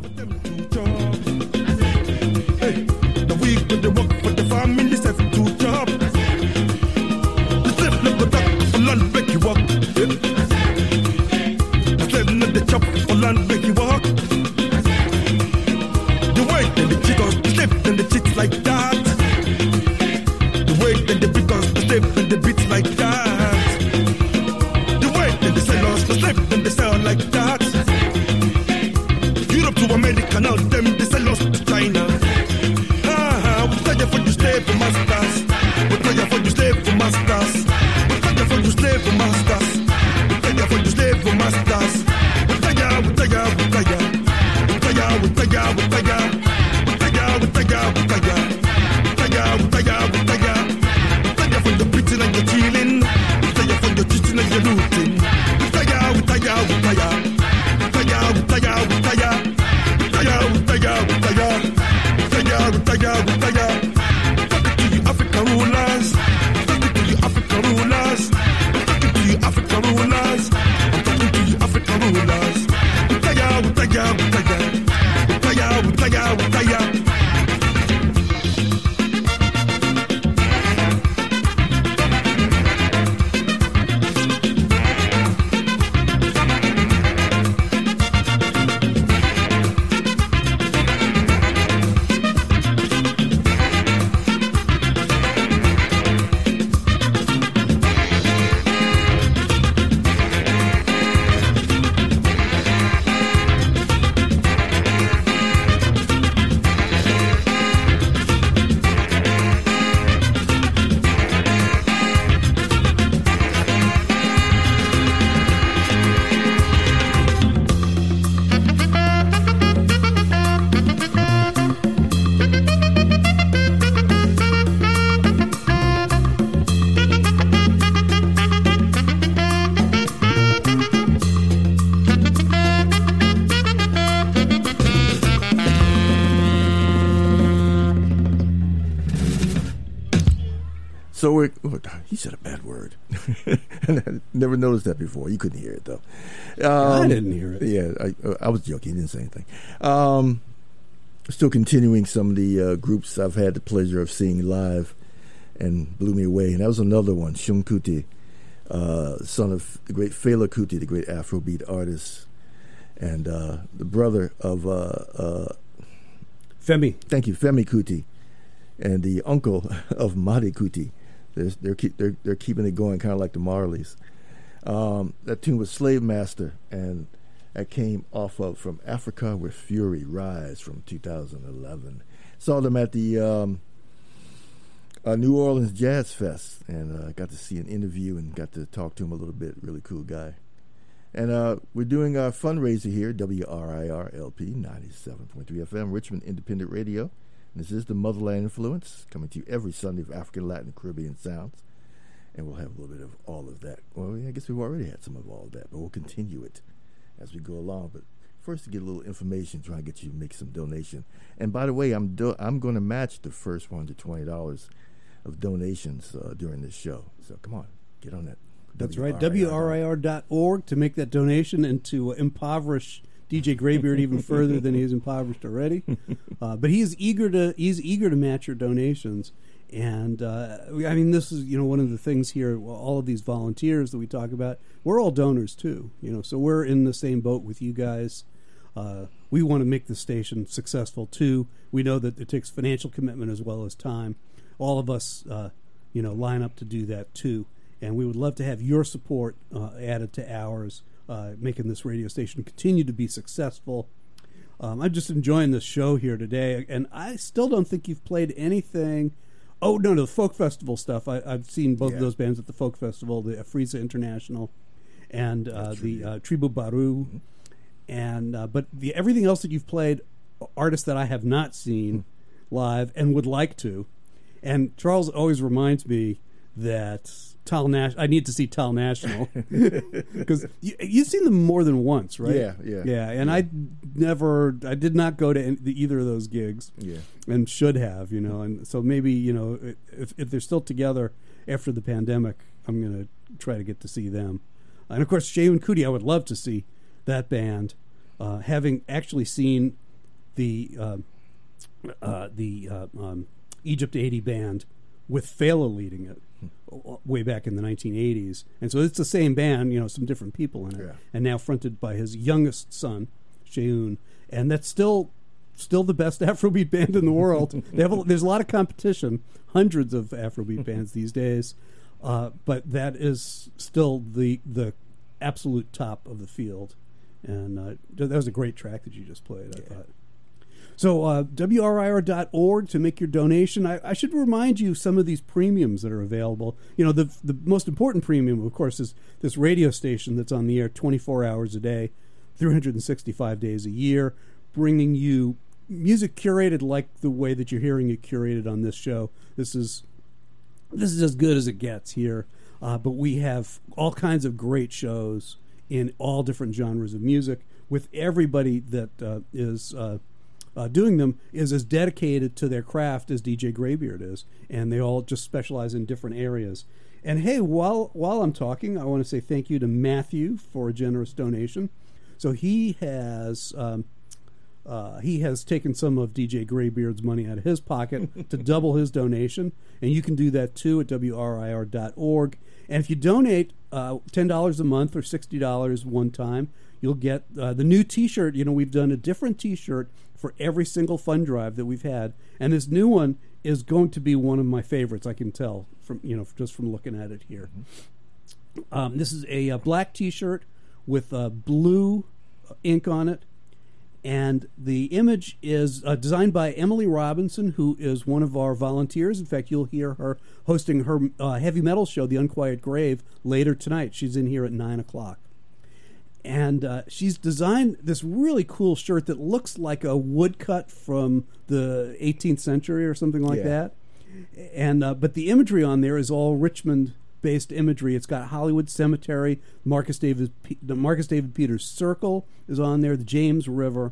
Hey, the week when they work for the family, have to job. The slave never talk for land, make you walk. The slave never chop for land, make you walk. The way that the chicks, the slave and the chicks like that. The way that the beaters, the slave and the beats like that. The way that they sell us, the slave and they sell like that. Europe to America, now them they sell us to China. Ah, we tell you for you slave for masters. We tell you for you slave for masters. We tell you for you slave for masters. We tell you for you slave for masters. We tell you, we tell you, we tell you. We tell you, we tell you, we tell you. We tell you, we tell you, we tell you. We tell you, we tell you, we tell you. We tell you for your beating and your killing. We tell you for your cheating and your looting. We tell you, we tell you, we tell you. so we're, oh, he said a bad word. I never noticed that before. You couldn't hear it, though. Um, I didn't hear it. Yeah, I, I was joking. He didn't say anything. Um, still continuing some of the uh, groups I've had the pleasure of seeing live and blew me away. And that was another one, Shun Kuti, uh, son of the great Fela Kuti, the great Afrobeat artist, and uh, the brother of... Uh, uh, Femi. Thank you, Femi Kuti, and the uncle of Madi Kuti. They're they're, keep, they're they're keeping it going, kind of like the Marleys. Um, that tune was Slave Master, and that came off of From Africa with Fury Rise from two thousand eleven. Saw them at the um, uh, New Orleans Jazz Fest, and uh, got to see an interview and got to talk to him a little bit. Really cool guy. And uh, we're doing our fundraiser here, W R I R L P ninety-seven point three F M, Richmond Independent Radio. And this is the Motherland Influence, coming to you every Sunday of African, Latin, Caribbean sounds. And we'll have a little bit of all of that. Well, I guess we've already had some of all of that, but we'll continue it as we go along. But first, to get a little information, try and get you to make some donation. And by the way, I'm do- I'm going to match the first one hundred twenty dollars of donations uh, during this show. So come on, get on that. That's right, W R I R dot org to make that donation and to impoverish D J Graybeard even further than he is impoverished already. Uh, but he is eager to he's eager to match your donations. And uh, I mean, this is, you know, one of the things here. All of these volunteers that we talk about, we're all donors too. You know, so we're in the same boat with you guys. Uh, we want to make the station successful too. We know that it takes financial commitment as well as time. All of us, uh, you know, line up to do that too. And we would love to have your support uh, added to ours, uh, making this radio station continue to be successful. Um, I'm just enjoying this show here today, and I still don't think you've played anything. Oh, no, no, the folk festival stuff. I, I've seen both yeah. of those bands at the folk festival, the Afriza International and uh, the uh, Tribu Baru. Mm-hmm. And uh, but the everything else that you've played, artists that I have not seen mm-hmm. live and would like to. And Charles always reminds me that Tal Nash. I need to see Tal National because you, you've seen them more than once, right? Yeah, yeah, yeah. And yeah. I never, I did not go to any, either of those gigs, yeah, and should have, you know. And so maybe, you know, if if they're still together after the pandemic, I'm going to try to get to see them. And of course, Shehu Kuti, I would love to see that band. Uh, having actually seen the uh, uh, the uh, um, Egypt eighty band with Fela leading it way back in the nineteen eighties. And so it's the same band, you know, some different people in it. Yeah. And now fronted by his youngest son, Sheun. And that's still still the best Afrobeat band in the world. They have a, there's a lot of competition, hundreds of Afrobeat bands these days. Uh, but that is still the the absolute top of the field. And uh, that was a great track that you just played, I Yeah. thought. So uh, W R I R dot org to make your donation. I, I should remind you some of these premiums that are available. You know, the the most important premium, of course, is this radio station that's on the air twenty-four hours a day, three hundred sixty-five days a year, bringing you music curated like the way that you're hearing it curated on this show. This is this is as good as it gets here. Uh, but we have all kinds of great shows in all different genres of music with everybody that uh, is... Uh, Uh, doing them is as dedicated to their craft as D J Graybeard is, and they all just specialize in different areas. And hey, while while I'm talking, I want to say thank you to Matthew for a generous donation. So he has um, uh, he has taken some of D J Graybeard's money out of his pocket to double his donation, and you can do that too at W R I R dot org. And if you donate uh, ten dollars a month or sixty dollars one time, you'll get uh, the new T-shirt. You know, we've done a different T-shirt for every single fund drive that we've had, and this new one is going to be one of my favorites. I can tell from you know just from looking at it here. Mm-hmm. Um, this is a, a black T-shirt with uh, blue ink on it, and the image is uh, designed by Emily Robinson, who is one of our volunteers. In fact, you'll hear her hosting her uh, heavy metal show, The Unquiet Grave, later tonight. She's in here at nine o'clock. And uh, she's designed this really cool shirt that looks like a woodcut from the eighteenth century or something like Yeah. that. And uh, but the imagery on there is all Richmond-based imagery. It's got Hollywood Cemetery, Marcus David, the Marcus David Peters Circle is on there, the James River,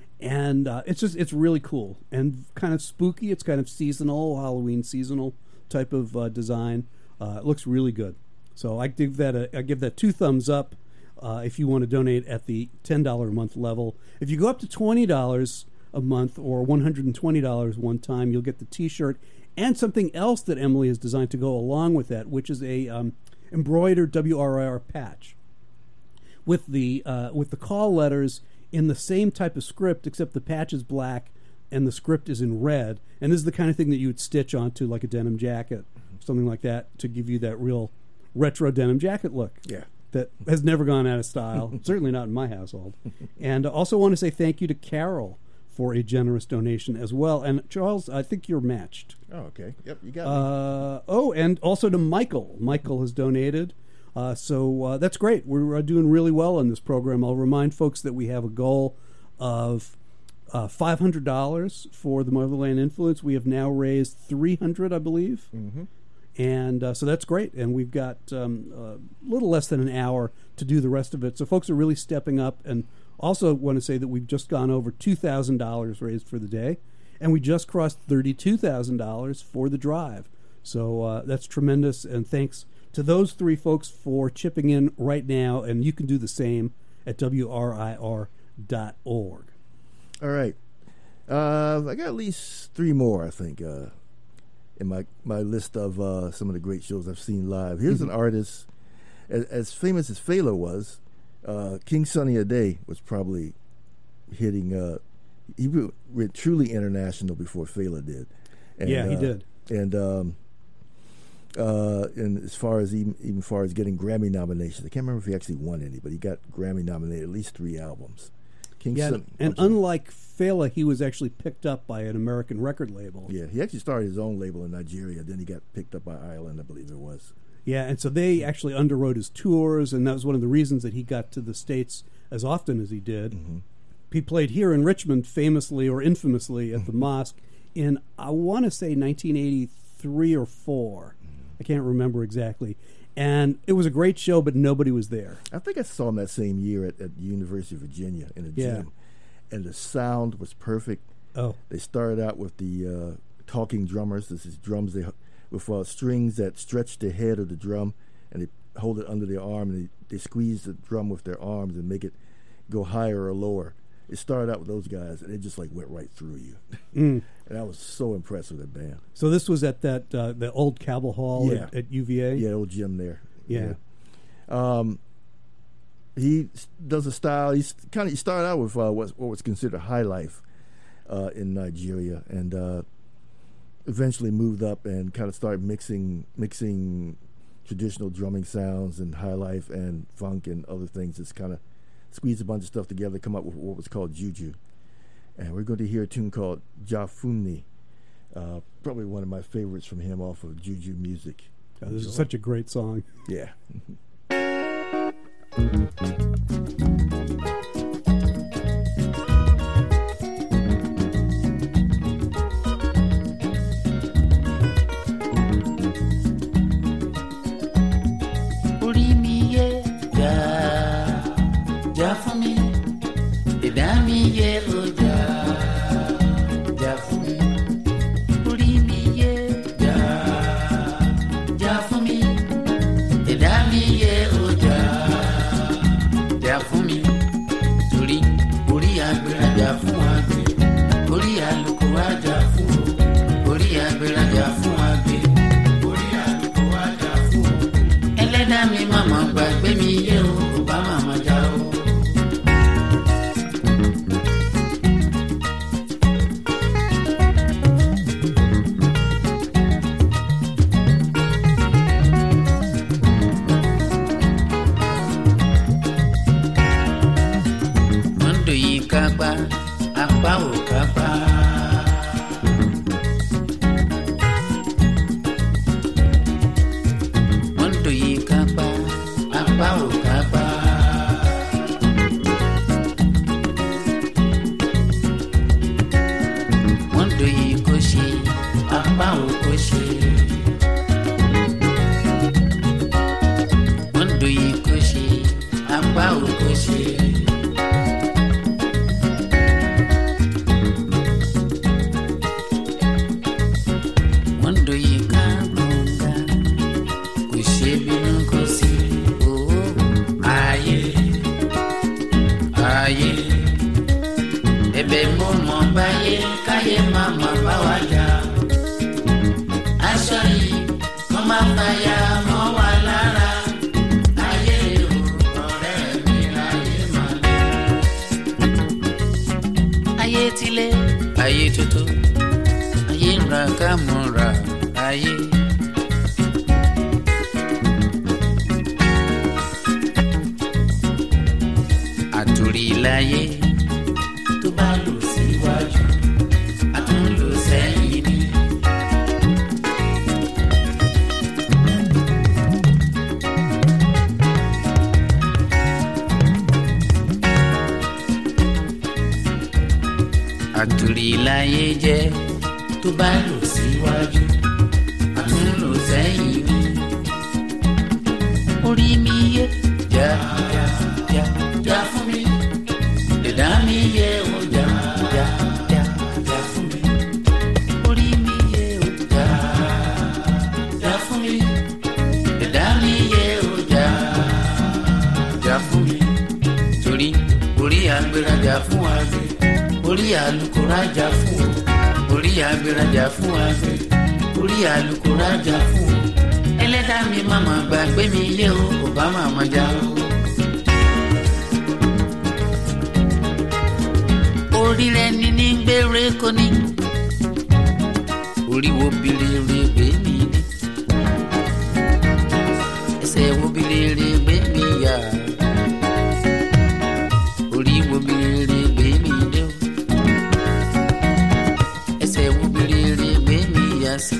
and uh, it's just it's really cool and kind of spooky. It's kind of seasonal, Halloween seasonal type of uh, design. Uh, it looks really good. So I give that a, I give that two thumbs up uh, if you want to donate at the ten dollars a month level. If you go up to twenty dollars a month or one hundred twenty dollars one time, you'll get the T-shirt and something else that Emily has designed to go along with that, which is a um, embroidered W R I R patch with the uh, with the call letters in the same type of script, except the patch is black and the script is in red. And this is the kind of thing that you would stitch onto like a denim jacket, something like that, to give you that real retro denim jacket look. Yeah. That has never gone out of style, certainly not in my household. And I also want to say thank you to Carol for a generous donation as well. And Charles, I think you're matched. Oh, okay. Yep, you got it. Uh, oh, and also to Michael. Michael has donated. Uh, so uh, that's great. We're uh, doing really well in this program. I'll remind folks that we have a goal of uh, five hundred dollars for the Motherland Influence. We have now raised three hundred dollars, I believe. Mm-hmm. And uh, so that's great. And we've got um, a little less than an hour to do the rest of it. So folks are really stepping up. And also want to say that we've just gone over two thousand dollars raised for the day. And we just crossed thirty-two thousand dollars for the drive. So uh, that's tremendous. And thanks to those three folks for chipping in right now. And you can do the same at W R I R dot org. All right. Uh, I got at least three more, I think, uh, in my, my list of uh, some of the great shows I've seen live. Here's mm-hmm. an artist, as, as famous as Fela was, uh, King Sunny Ade was probably hitting, uh, he went truly international before Fela did. And, yeah, he uh, did. And um, uh, and as far as even, even far as getting Grammy nominations, I can't remember if he actually won any, but he got Grammy nominated at least three albums. King yeah, Sun, and unlike Fela, he was actually picked up by an American record label. Yeah, he actually started his own label in Nigeria. Then he got picked up by Ireland, I believe it was. Yeah, and so they actually underwrote his tours, and that was one of the reasons that he got to the States as often as he did. Mm-hmm. He played here in Richmond famously or infamously at the Mosque in, I want to say, nineteen eighty-three or four. Mm-hmm. I can't remember exactly. And it was a great show, but nobody was there. I think I saw him that same year at, at the University of Virginia in a Yeah. gym. And the sound was perfect. Oh. They started out with the uh, talking drummers. This is drums they with uh, strings that stretch the head of the drum, and they hold it under their arm, and they, they squeeze the drum with their arms and make it go higher or lower. It started out with those guys, and it just like went right through you. Mm. And I was so impressed with that band. So this was at that uh, the old Cabell Hall Yeah. at, at U V A? Yeah, old gym there. Yeah. Yeah. Um, he s- does a style. He's kind of he started out with uh, what, what was considered high life uh, in Nigeria, and uh, eventually moved up and kind of started mixing mixing traditional drumming sounds and high life and funk and other things. Just kind of squeeze a bunch of stuff together, come up with what was called juju. And we're going to hear a tune called Jafuni, uh, probably one of my favorites from him off of Juju Music. Oh, this is such a great song. Yeah. ayé ẹ̀bẹ̀ mo mọ̀ báyé káyé má má bá wa jà aṣọ yìí mo máa fàyà mọ́ wa lára ayé o ọ̀rẹ́ mi láyé má lé ayé tilé ayé tuntun ayé ń ra ká mọ̀ ra ayé. Àtòrí láyé tó bá lọ síwájú a tún lọ sẹ́yìn ni. Àtòrí láyé jẹ́ tó bá lọ síwájú a tún lọ sẹ́yìn ni. Orí mi yé jà jà jà jà fún mi. Ẹ̀dá mi yé o jà jà jà jà fún mi. Orí mi yé o jà jà fún mi. Ẹ̀dá mi yé o jà jà fún mi. Torí orí agbérajà fún àgbẹ̀, orí alukórajà fún o. Orí agbérajà fún àgbẹ̀, orí alukórajà fún o. Ẹlẹ́dàá mi màmá gbàgbé mi yé o, kò bá màmá jà o. Orí rẹ ni ní gbére kò ní orí wo bilere gbé mi ní ẹsẹ̀ wo bilere gbé mi yá orí wo bilere gbé mi dé o ẹsẹ̀ wo bilere gbé mi yá sí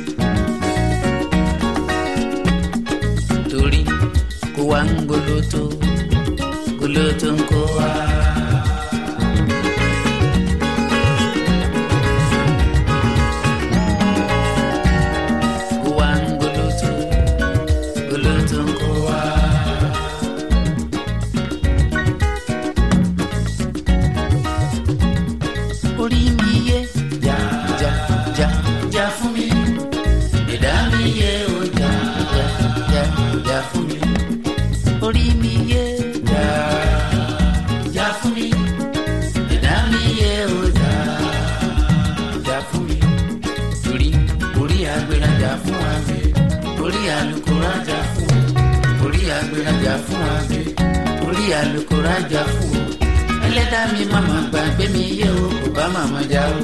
torí kó wá ń goloto goloto ń kó wá. Agbérajà fún àgbẹ̀, orí alukórajà fún o. Ẹlẹ́dàá mi màmá gbàgbé mi yé o, kò bá màmá jà o.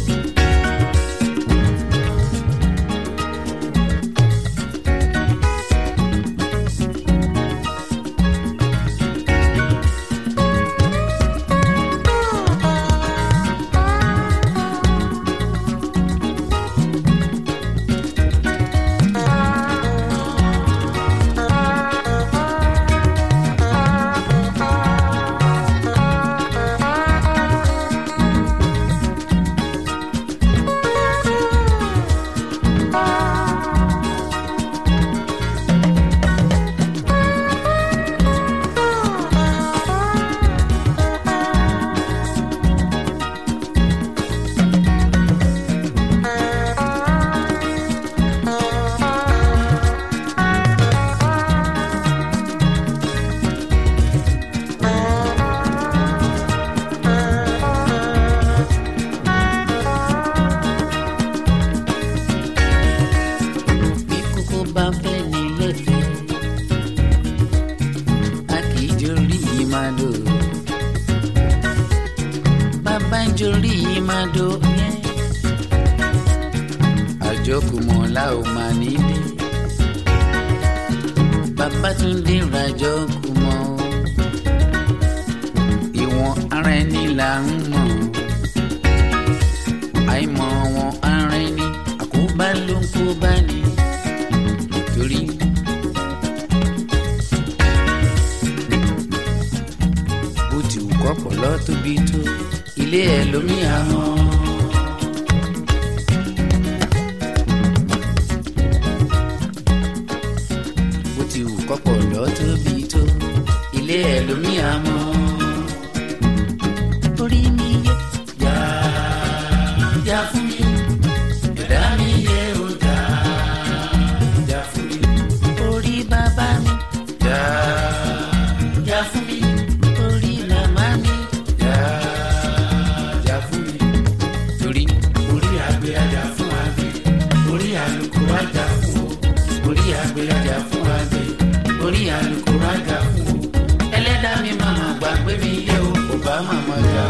Babátúndé rajọ kù mọ́ ìwọ̀n ara ẹni là ń mọ̀ àìmọ̀ wọn ara ẹni àkóbá ló ń kó bá ní torí bó ti wù kọ́pọ̀ lọ́ tóbi tó ilé ẹ̀ lómi àmọ́. Kọ́pọ̀ lọ́ tóbi tó ilé ẹ̀ lómi àmọ́. Orí mi yé jà jà fún mi, ẹ̀dá mi yé o jà jà fún mi. Orí bàbá mi jà jà fún mi, orí màmá mi mi ye o ba mama ja.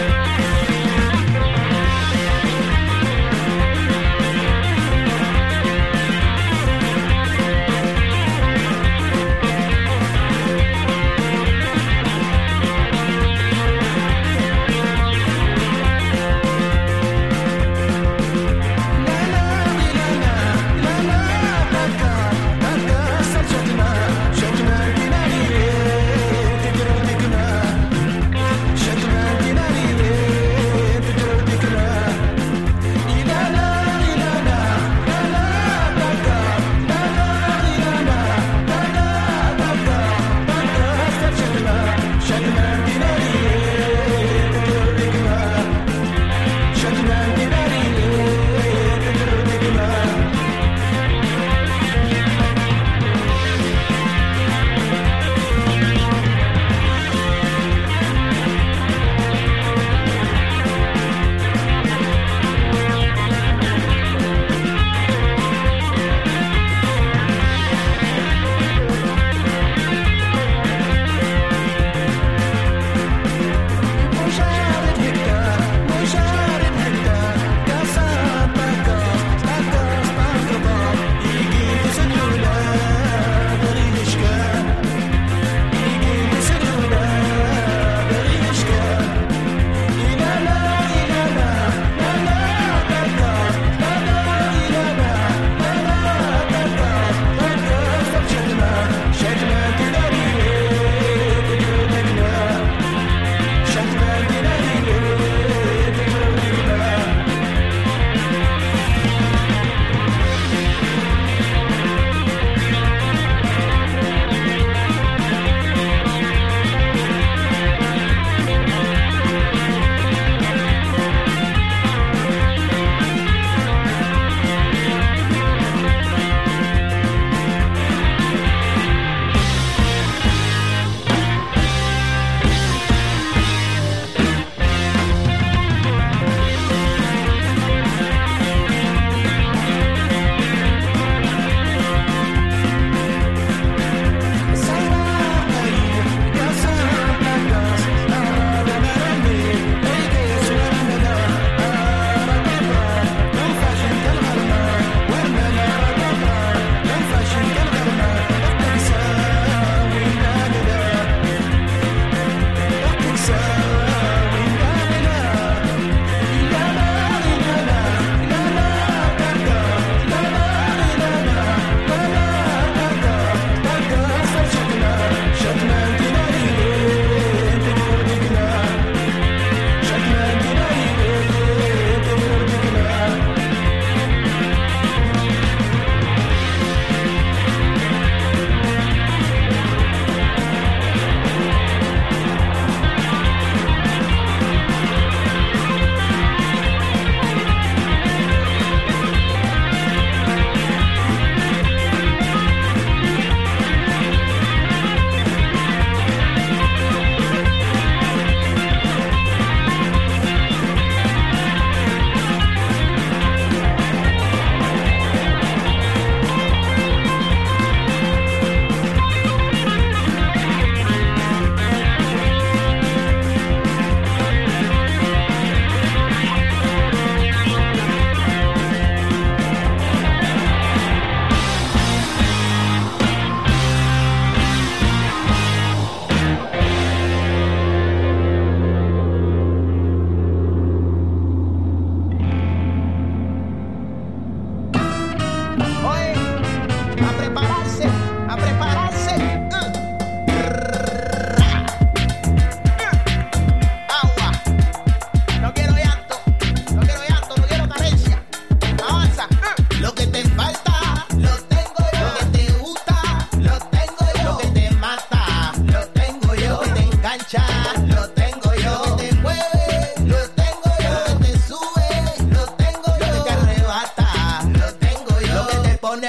Thank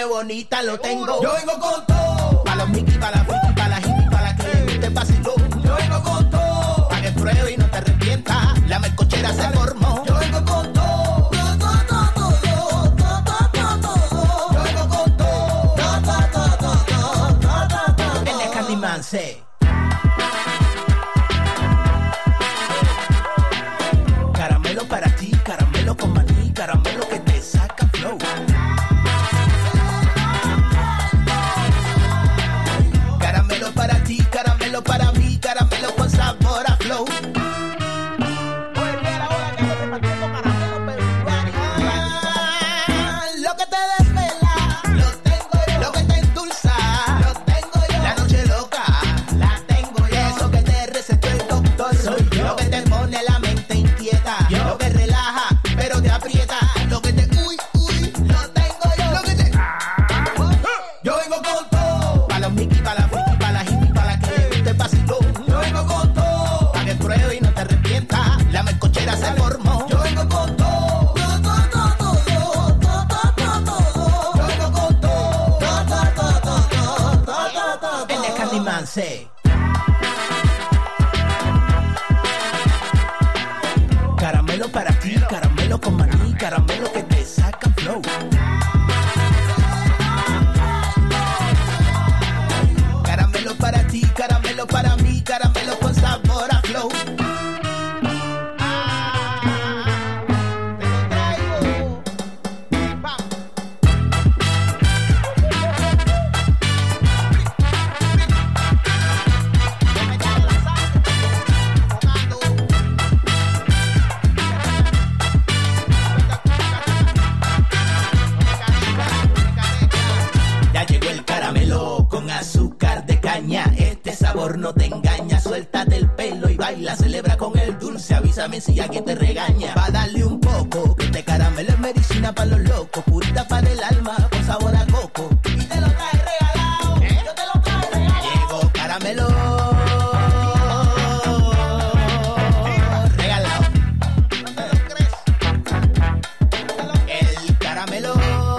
bonita lo tengo. Yo vengo con todo. Pa' los Mickey, pa' la Friki, pa' la hippie, pa' la que le guste vacilón. Yo vengo con todo. Pa' que pruebe y no te arrepientas. La melcochera se formó. Yo vengo con todo. Yo vengo con todo. El de Candyman se. Caramelo para ti, caramelo con maní, caramelo que te saca flow. Caramelo para ti, caramelo para mí, caramelo con sabor a flow. Lo que te desvela, lo tengo yo. Lo que te endulza, lo tengo yo. La noche loca, la tengo yo. Eso que te recetó el doctor soy yo. Lo que te pone la mente inquieta, yo. Lo que relaja, pero te aprieta. Lo que te uy, uy, lo tengo yo. Lo que te yo vengo con todo. Pa' los Mickey, pa' la Friki, pa' la hippie, pa' la que le guste vacilón. Yo vengo con todo. Pa' que pruebe y no te arrepientas. La melcochera se formó. Yo vengo con todo. El de Candyman se. Caramelo para ti, caramelo con maní, caramelo que te saca flow. Caramelo para ti, caramelo para mí, caramelo con sabor a flow. Ah, te lo traigo. Vamos. No me llamo la sangre, jugando. Ya llegó el caramelo con azúcar de caña. Este sabor no te engaña. Suéltate el pelo y baila, celebra con el dulce. Avísame si alguien te regaña. Va a darle un poco, que este caramelo es medicina para los locos. Purita para el alma, con sabor a coco. Y te lo trae regalado, ¿eh? Yo te lo trae regalado. Llegó caramelo regalado. ¿No te lo crees? El caramelo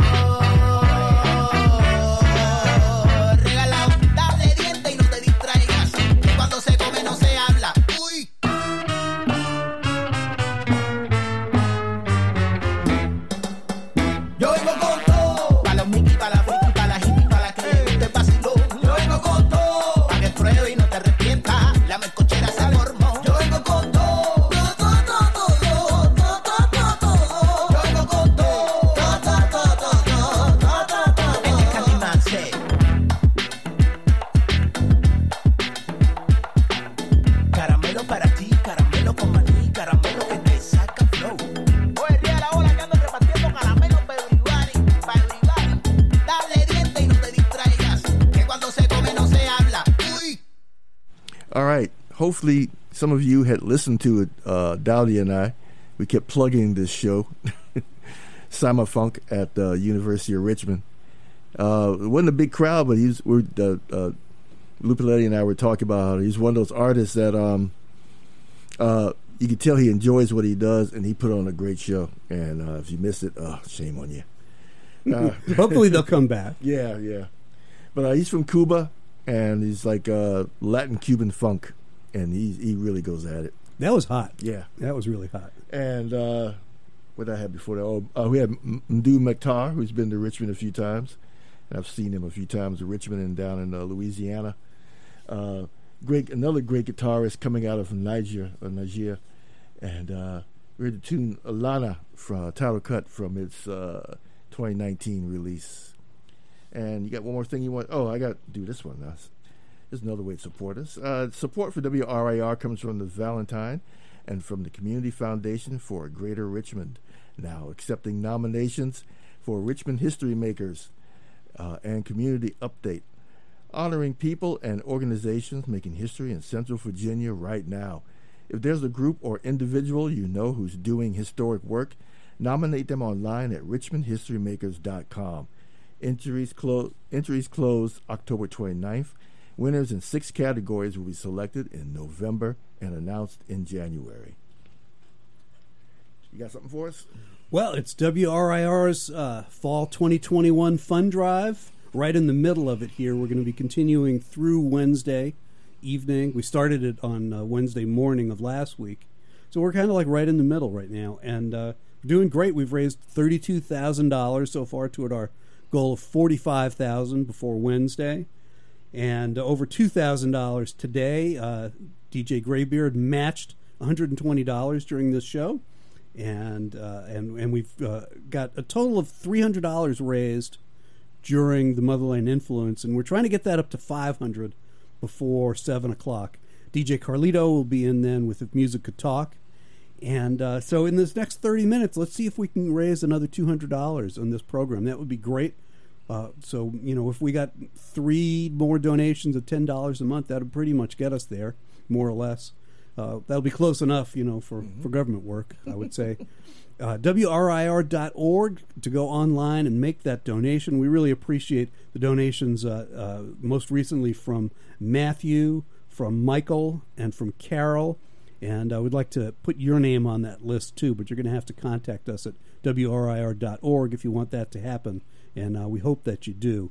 regalado. Dale diente y no te distraigas, que cuando se come no se habla. Uy. Yo vengo con todo. Pa' los Mickey, pa' la Friki, pa' la hippie, pa' la que le guste vacilón. Yo vengo con todo. Pa' que pruebe y no te arrepientas. La melcochera se formó. Yo vengo con todo. Yo vengo con todo. El de Candyman se. Caramelo para ti, caramelo con maní, caramelo que te saca flow. Oye, ría la ola que ando repartiendo caramelo, pero everybody, para everybody. Dale diente y no te distraigas, que cuando se come no se habla. Uy. All right. Hopefully, some of you had listened to it. Uh, Dowdy and I, we kept plugging this show, Summer Funk at the uh, University of Richmond. Uh, it wasn't a big crowd, but he's we're uh, uh, Lupiletti and I were talking about how he's one of those artists that um, uh, you can tell he enjoys what he does, and he put on a great show. And uh, if you missed it, oh, shame on you. Uh, Hopefully they'll come back. Yeah, yeah. But uh, he's from Cuba, and he's like uh, Latin Cuban funk, and he he really goes at it. That was hot. Yeah. That was really hot. And uh, what did I have before that? Oh, uh, we had M- Mdu Mektar, who's been to Richmond a few times. And I've seen him a few times in Richmond and down in uh, Louisiana. Uh, great, another great guitarist coming out of Niger, uh, Niger. And uh, we heard the tune Alana from uh, Title Cut from its uh, twenty nineteen release. And you got one more thing you want? Oh, I got to do this one. Now. There's another way to support us. Uh, support for W R I R comes from the Valentine and from the Community Foundation for a Greater Richmond. Now accepting nominations for Richmond History Makers uh, and Community Update. Honoring people and organizations making history in Central Virginia right now. If there's a group or individual you know who's doing historic work, nominate them online at richmond history makers dot com. Entries, clo- entries close October twenty-ninth. Winners in six categories will be selected in November and announced in January. You got something for us? Well, it's W R I R's uh, Fall twenty twenty-one Fund Drive. Right in the middle of it here. We're going to be continuing through Wednesday evening. We started it on uh, Wednesday morning of last week. So we're kind of like right in the middle right now. And uh, we're doing great. We've raised thirty-two thousand dollars so far toward our goal of forty-five thousand dollars before Wednesday. And uh, over two thousand dollars today. Uh, D J Graybeard matched one hundred twenty dollars during this show. And, uh, and, and we've uh, got a total of three hundred dollars raised during the Motherland Influence, and we're trying to get that up to five hundred before seven o'clock. D J Carlito will be in then with If Music Could Talk. And uh, so in this next thirty minutes, let's see if we can raise another two hundred dollars on this program. That would be great. Uh, so, you know, if we got three more donations of ten dollars a month, that would pretty much get us there, more or less. Uh, that'll be close enough, you know, for, mm-hmm. for government work, I would say. Uh, W R I R dot org to go online and make that donation. We really appreciate the donations, uh, uh, most recently from Matthew, from Michael, and from Carol. And I would like to put your name on that list, too, but you're going to have to contact us at W R I R dot org if you want that to happen, and uh, we hope that you do.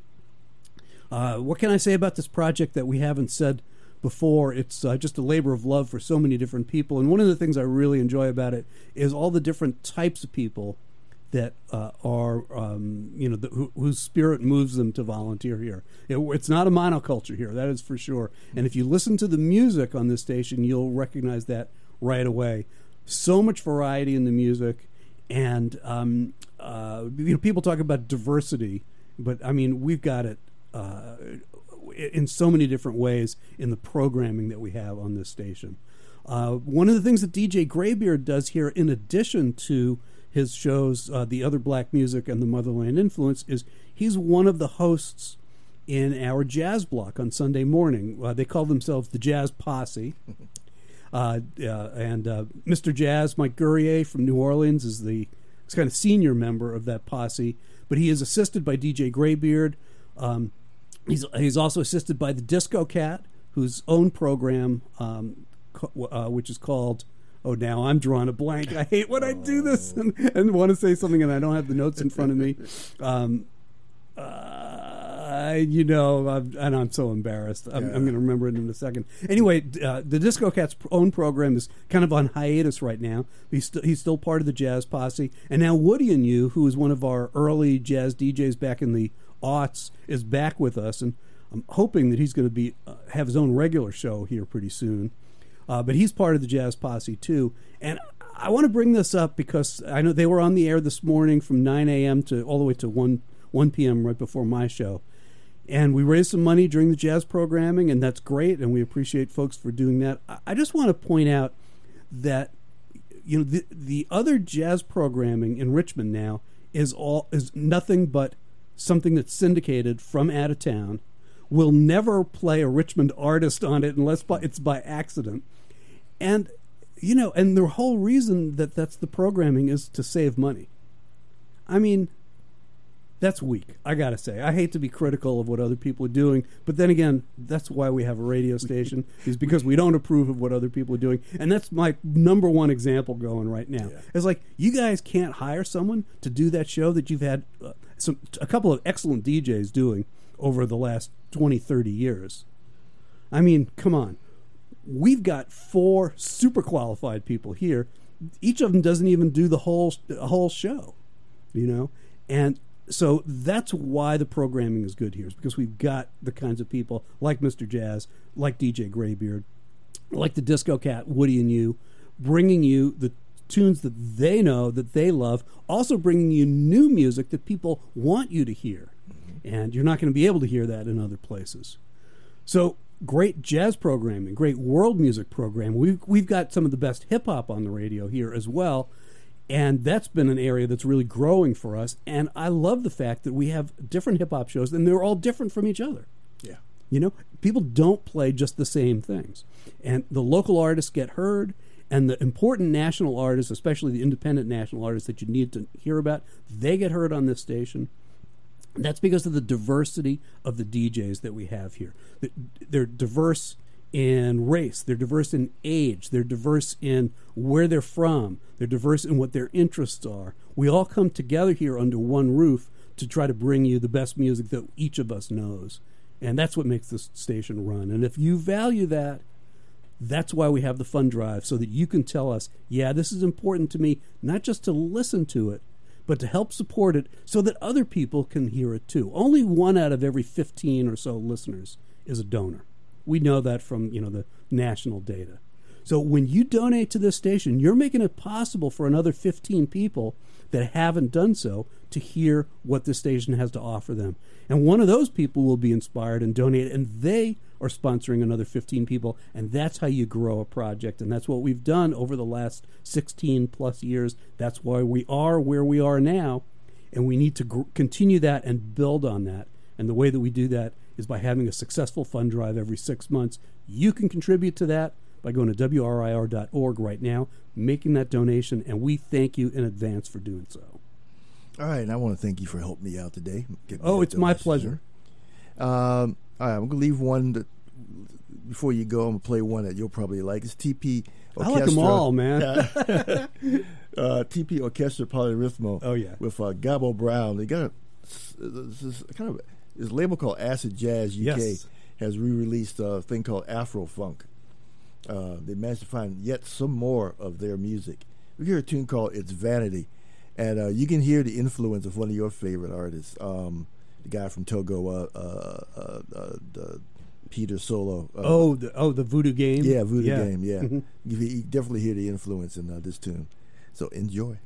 Uh, what can I say about this project that we haven't said before? It's uh, just a labor of love for so many different people, and one of the things I really enjoy about it is all the different types of people that uh, are, um, you know, the, who, whose spirit moves them to volunteer here. It, it's not a monoculture here, that is for sure. And if you listen to the music on this station, you'll recognize that right away. So much variety in the music, and um, uh, you know, people talk about diversity, but I mean, we've got it uh, in so many different ways in the programming that we have on this station. Uh, one of the things that D J Graybeard does here, in addition to his shows, uh, The Other Black Music and The Motherland Influence, is he's one of the hosts in our jazz block on Sunday morning. Uh, they call themselves the Jazz Posse. Uh, uh, and uh, Mister Jazz, Mike Gurrier from New Orleans, is the he's kind of senior member of that posse, but he is assisted by D J Graybeard. Um, he's he's also assisted by the Disco Cat, whose own program, um, co- uh, which is called, oh, now I'm drawing a blank. I hate when I do this and, and want to say something and I don't have the notes in front of me. Um, uh, you know, I'm, and I'm so embarrassed. I'm, yeah. I'm going to remember it in a second. Anyway, uh, the Disco Cat's own program is kind of on hiatus right now. He's, st- he's still part of the Jazz Posse. And now Woody and You, who was one of our early jazz D Js back in the aughts, is back with us. And I'm hoping that he's going to be uh, have his own regular show here pretty soon. Uh, but he's part of the Jazz Posse, too. And I want to bring this up because I know they were on the air this morning from nine a.m. to all the way to one p.m. right before my show. And we raised some money during the jazz programming, and that's great, and we appreciate folks for doing that. I just want to point out that, you know, the, the other jazz programming in Richmond now is all is nothing but something that's syndicated from out of town. We'll never play a Richmond artist on it unless by, it's by accident. And, you know, and the whole reason that that's the programming is to save money. I mean, that's weak, I gotta say. I hate to be critical of what other people are doing, but then again, that's why we have a radio station, is because we don't approve of what other people are doing. And that's my number one example going right now. Yeah. It's like, you guys can't hire someone to do that show that you've had uh, some a couple of excellent D Js doing over the last twenty, thirty years. I mean, come on. We've got four super qualified people here. Each of them doesn't even do the whole whole show, you know? And so that's why the programming is good here, is because we've got the kinds of people like Mister Jazz, like D J Graybeard, like the Disco Cat, Woody and You, bringing you the tunes that they know, that they love, also bringing you new music that people want you to hear. And you're not going to be able to hear that in other places. So great jazz programming, great world music program. We've, we've got some of the best hip-hop on the radio here as well. And that's been an area that's really growing for us. And I love the fact that we have different hip-hop shows, and they're all different from each other. Yeah. You know, people don't play just the same things. And the local artists get heard, and the important national artists, especially the independent national artists that you need to hear about, they get heard on this station. That's because of the diversity of the D Js that we have here. They're diverse in race, they're diverse in age, they're diverse in where they're from, they're diverse in what their interests are. We all come together here under one roof to try to bring you the best music that each of us knows. And that's what makes this station run. And if you value that, that's why we have the fund drive, so that you can tell us, yeah, this is important to me, not just to listen to it, but to help support it so that other people can hear it too. Only one out of every fifteen or so listeners is a donor. We know that from, you know, the national data. So when you donate to this station, you're making it possible for another fifteen people that haven't done so to hear what this station has to offer them. And one of those people will be inspired and donate, and they are sponsoring another fifteen people, and that's how you grow a project. And that's what we've done over the last sixteen plus years. That's why we are where we are now, and we need to gr- continue that and build on that. And the way that we do that is by having a successful fund drive every six months. You can contribute to that by going to W R I R dot org right now, making that donation, and we thank you in advance for doing so. All right, and I want to thank you for helping me out today. Oh, it's my pleasure. Um, all right, I'm going to leave one that, before you go, I'm going to play one that you'll probably like. It's T P Orchestra. I like them all, man. uh, T P Orchestra Polyrhythmo. Oh, yeah. With uh, Gabo Brown. They got a, this is kind of this label called Acid Jazz U K Yes. has re-released a thing called Afro Funk. Uh, they managed to find yet some more of their music. We hear a tune called It's Vanity. And uh, you can hear the influence of one of your favorite artists, um, the guy from Togo, uh, uh, uh, uh, the Peter Solo. Uh, oh, the, oh, the Voodoo Game? Yeah, Voodoo yeah. Game, yeah. Mm-hmm. you, you definitely hear the influence in uh, this tune. So enjoy.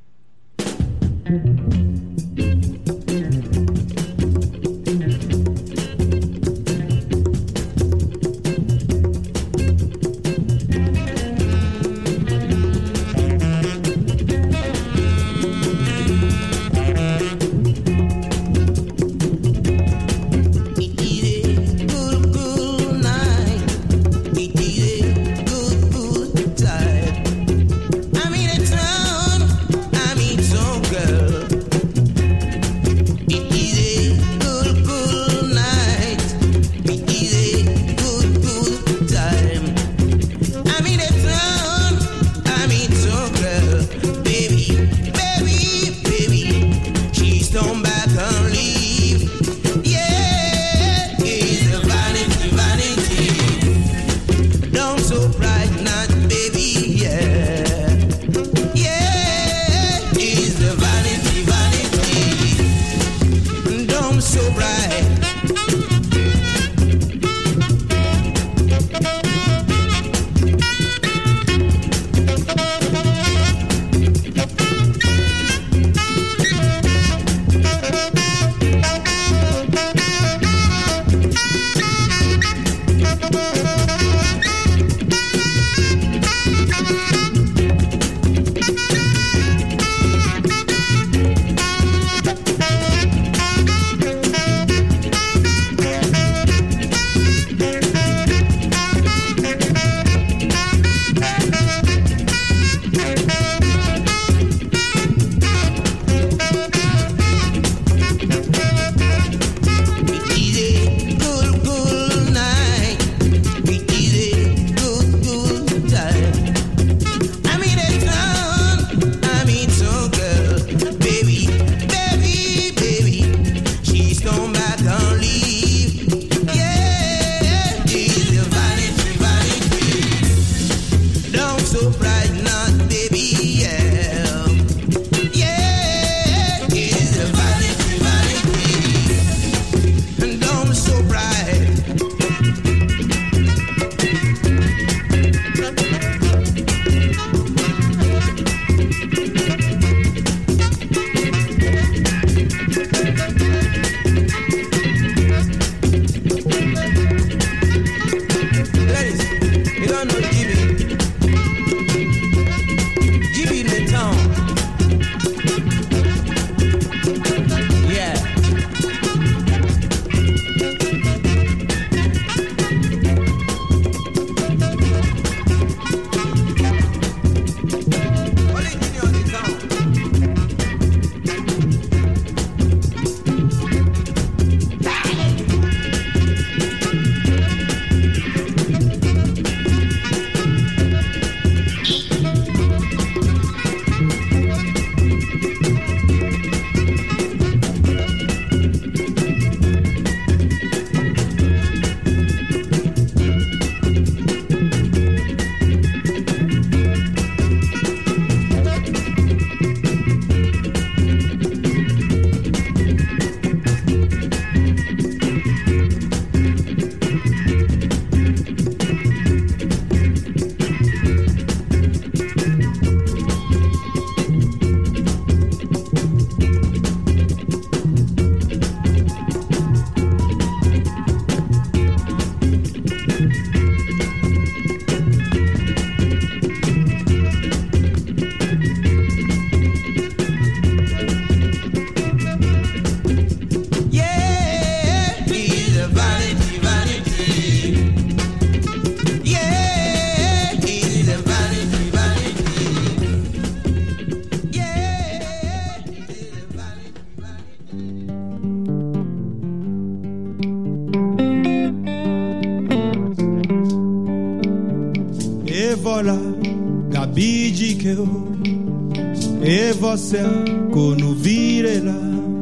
voilà, Gabigi que eu, e você quando vire lá,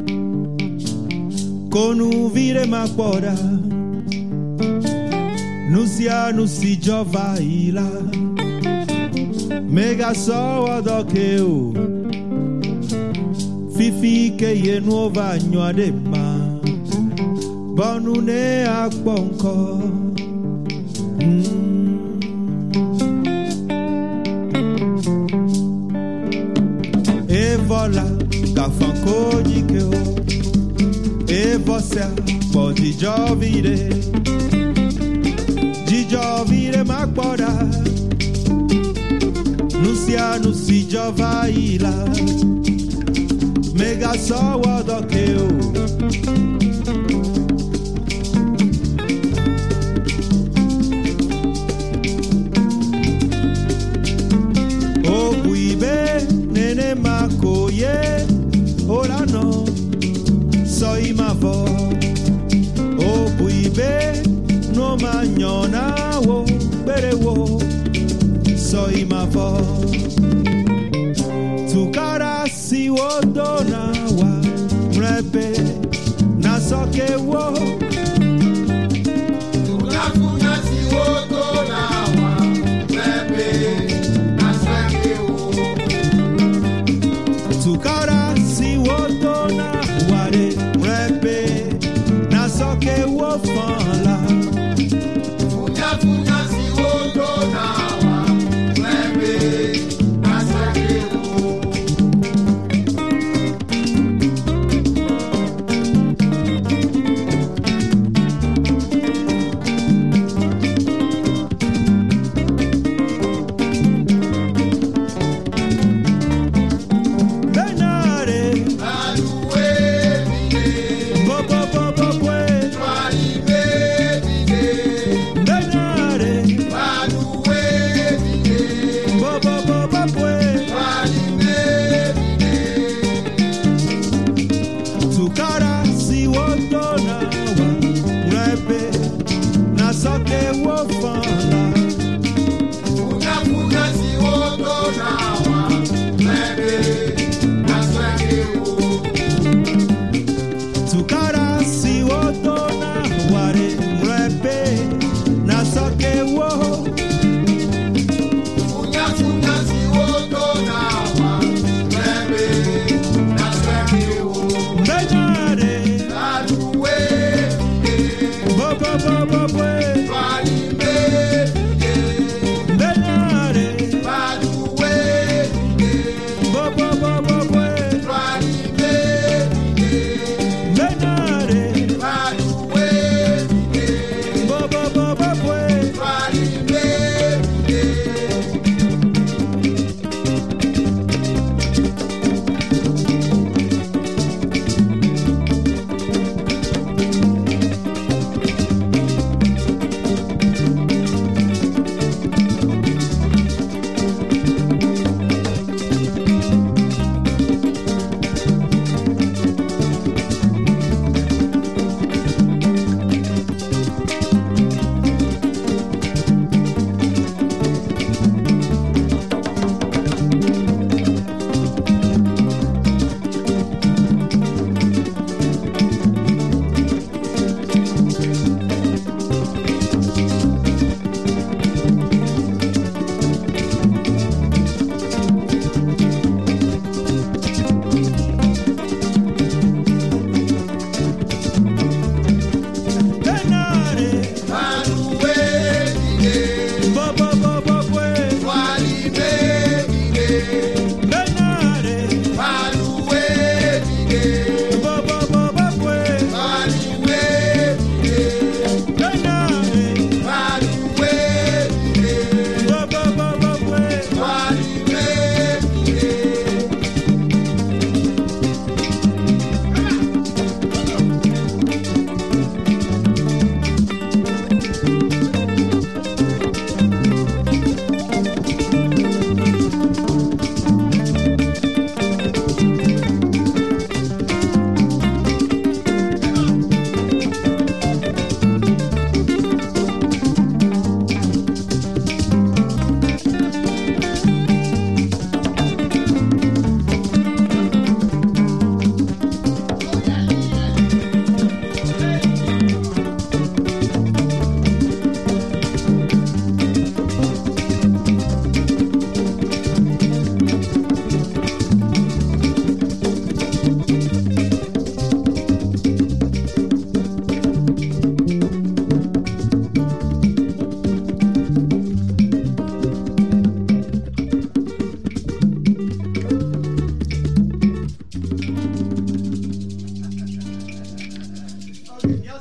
quando vire macora, não se a não se jova ila, mega só do que eu, fifi que ye nuova nhoade ma, bonu ne akponko. E voilà, cafanco de que eu, e você pode jovire, de jovire macora, não se a não se jova ila, mega só o do que eu. Nene makoye, ola no, soy ma vo. O buibe, no mañana wo, bere wo, soy ma vo. Tu cara si wo dona wa, mrepe, na so ke wo. Tu cara si wo dona wa, mrepe. Tukara si wotona ware repe na soke wo fala. Funya funya si wotona wa repe na soke wo. Bo bo bo bo bo,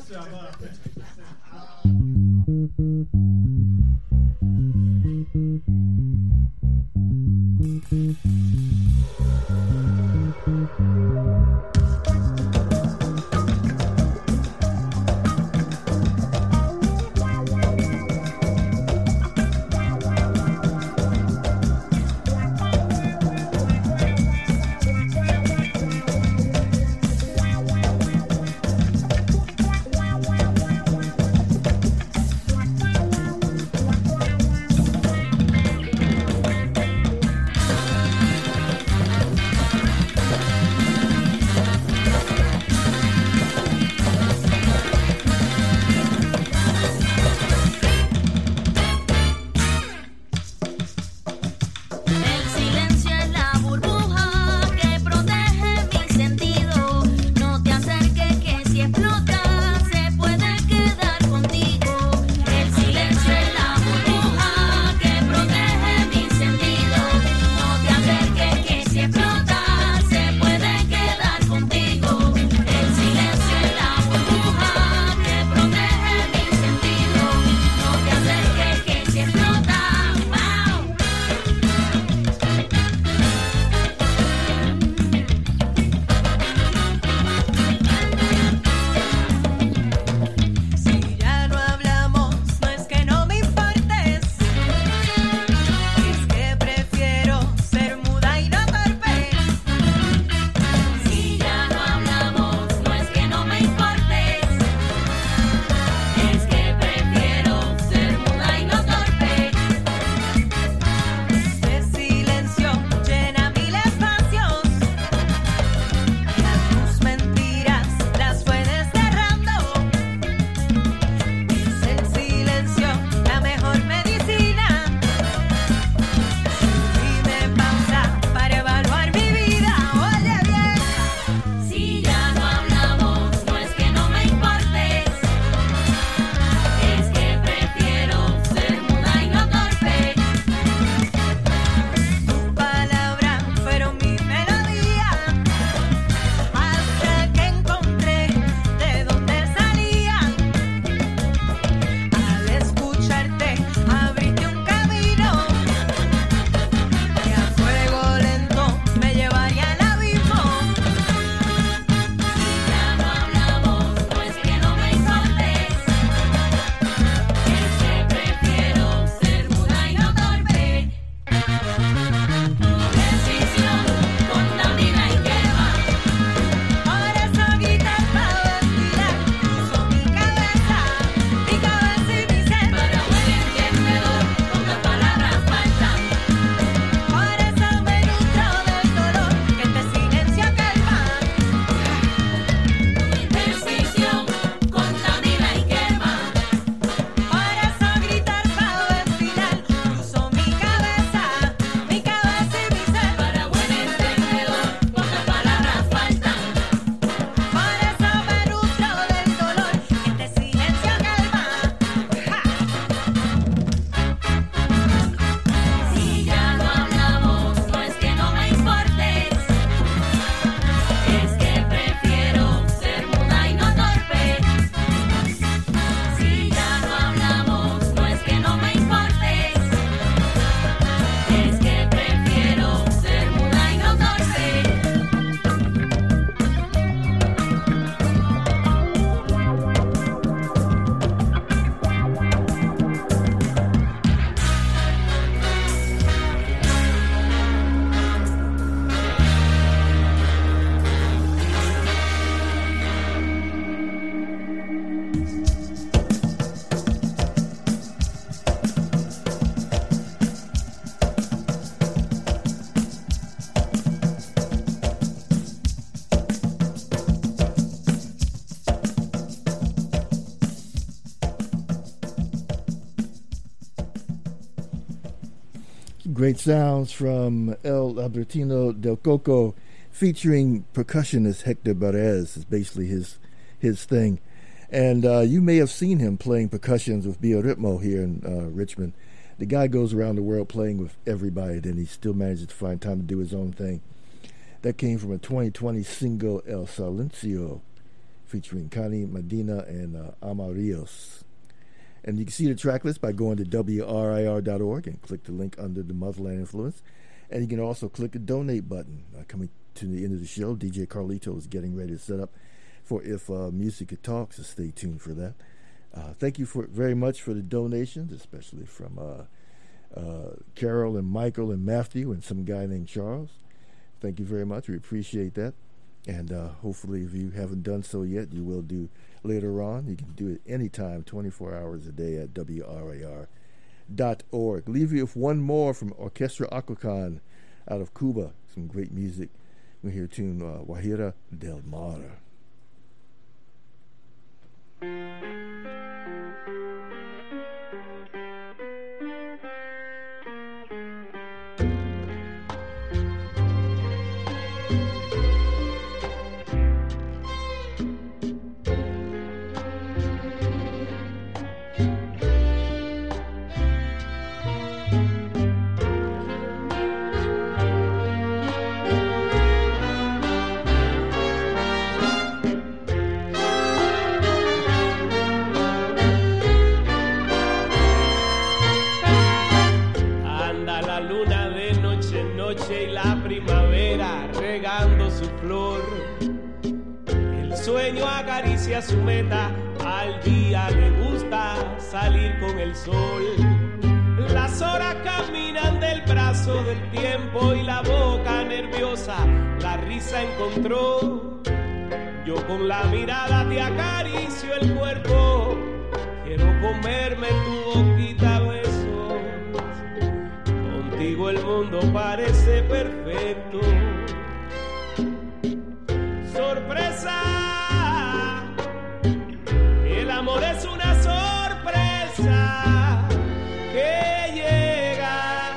Great sounds from El Albertino del Coco, featuring percussionist Hector Perez. Is basically his his thing. And uh, you may have seen him playing percussions with Bioritmo here in uh, Richmond. The guy goes around the world playing with everybody, and he still manages to find time to do his own thing. That came from a twenty twenty single, El Silencio, featuring Connie Medina and uh, Amarios. And you can see the track list by going to W R I R dot org and click the link under the Motherland Influence. And you can also click the donate button. Uh, coming to the end of the show, D J Carlito is getting ready to set up for If uh, Music Could Talk, so stay tuned for that. Uh, thank you for very much for the donations, especially from uh, uh, Carol and Michael and Matthew and some guy named Charles. Thank you very much. We appreciate that. And uh, hopefully, if you haven't done so yet, you will do later on. You can do it anytime, twenty-four hours a day at W R I R dot org. Leave you with one more from Orchestra Acucan out of Cuba. Some great music. We hear tune uh, Guajira del Mar. Y la primavera regando su flor, el sueño acaricia su meta, al día le gusta salir con el sol. Las horas caminan del brazo del tiempo y la boca nerviosa la risa encontró. Yo con la mirada te acaricio el cuerpo, quiero comerme tu boquita a besos. Contigo el mundo parece perfecto. Sorpresa, el amor es una sorpresa que llega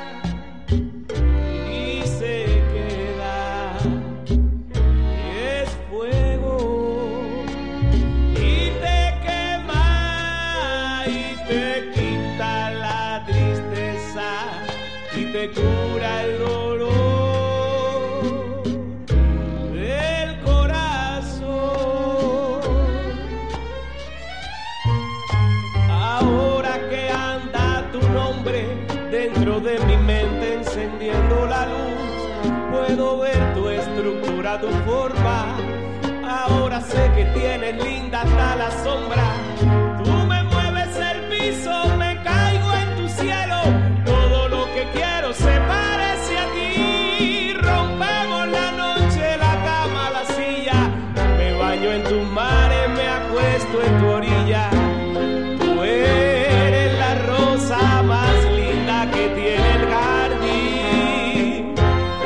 y se queda, y es fuego y te quema y te quita la tristeza y te cura el dolor del corazón. Ahora que anda tu nombre dentro de mi mente encendiendo la luz, puedo ver tu estructura, tu forma. Ahora sé que tienes linda hasta la sombra. Tú me mueves el piso, me caigo en tu cielo. Todo lo que quiero se parece a ti. Rompemos la noche, la cama, la silla. Me baño en tus mares, me acuesto en tu orilla. Tú eres la rosa más linda que tiene el jardín.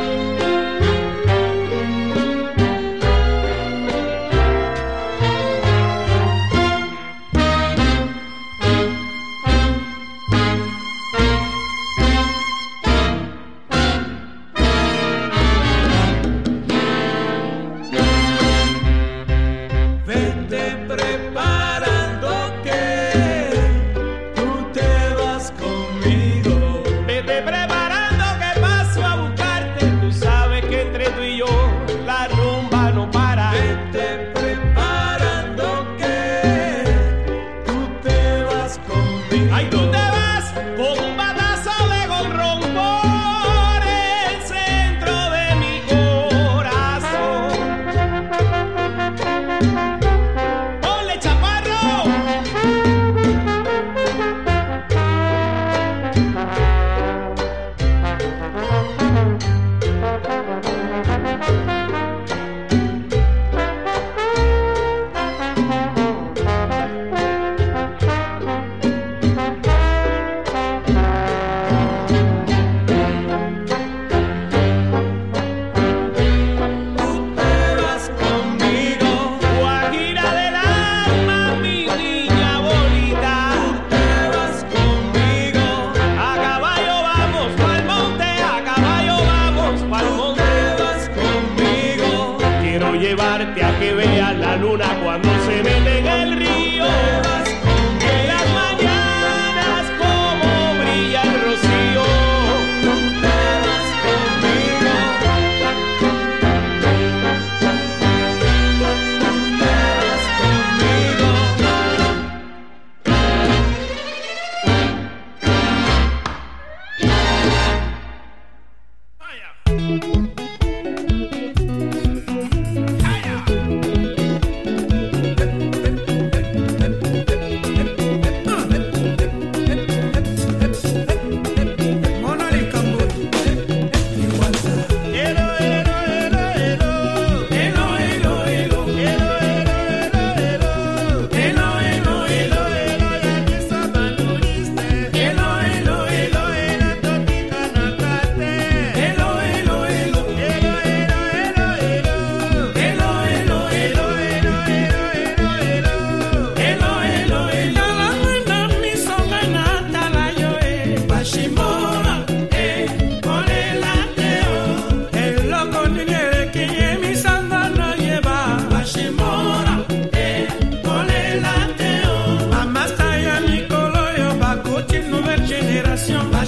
Vete preparando que tú te vas conmigo. Vete preparando que paso a buscarte. Tú sabes que entre tú y yo la rumba no para. Vete preparando que tú te vas conmigo. Ay, tú te vas con un batazo de gorrón por el centro de mi corazón. ¡Ponle, chaparro! Tú te vas conmigo, Guajira del alma, mi niña bonita. Tú te vas conmigo, a caballo vamos pa'l monte, a caballo vamos pa'l monte. Tú te vas conmigo, quiero llevarte a que veas la luna cuando se mete en el río. En las mañanas como brilla el rocío. Tú te vas conmigo. Tú te vas conmigo.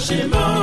Mashemo.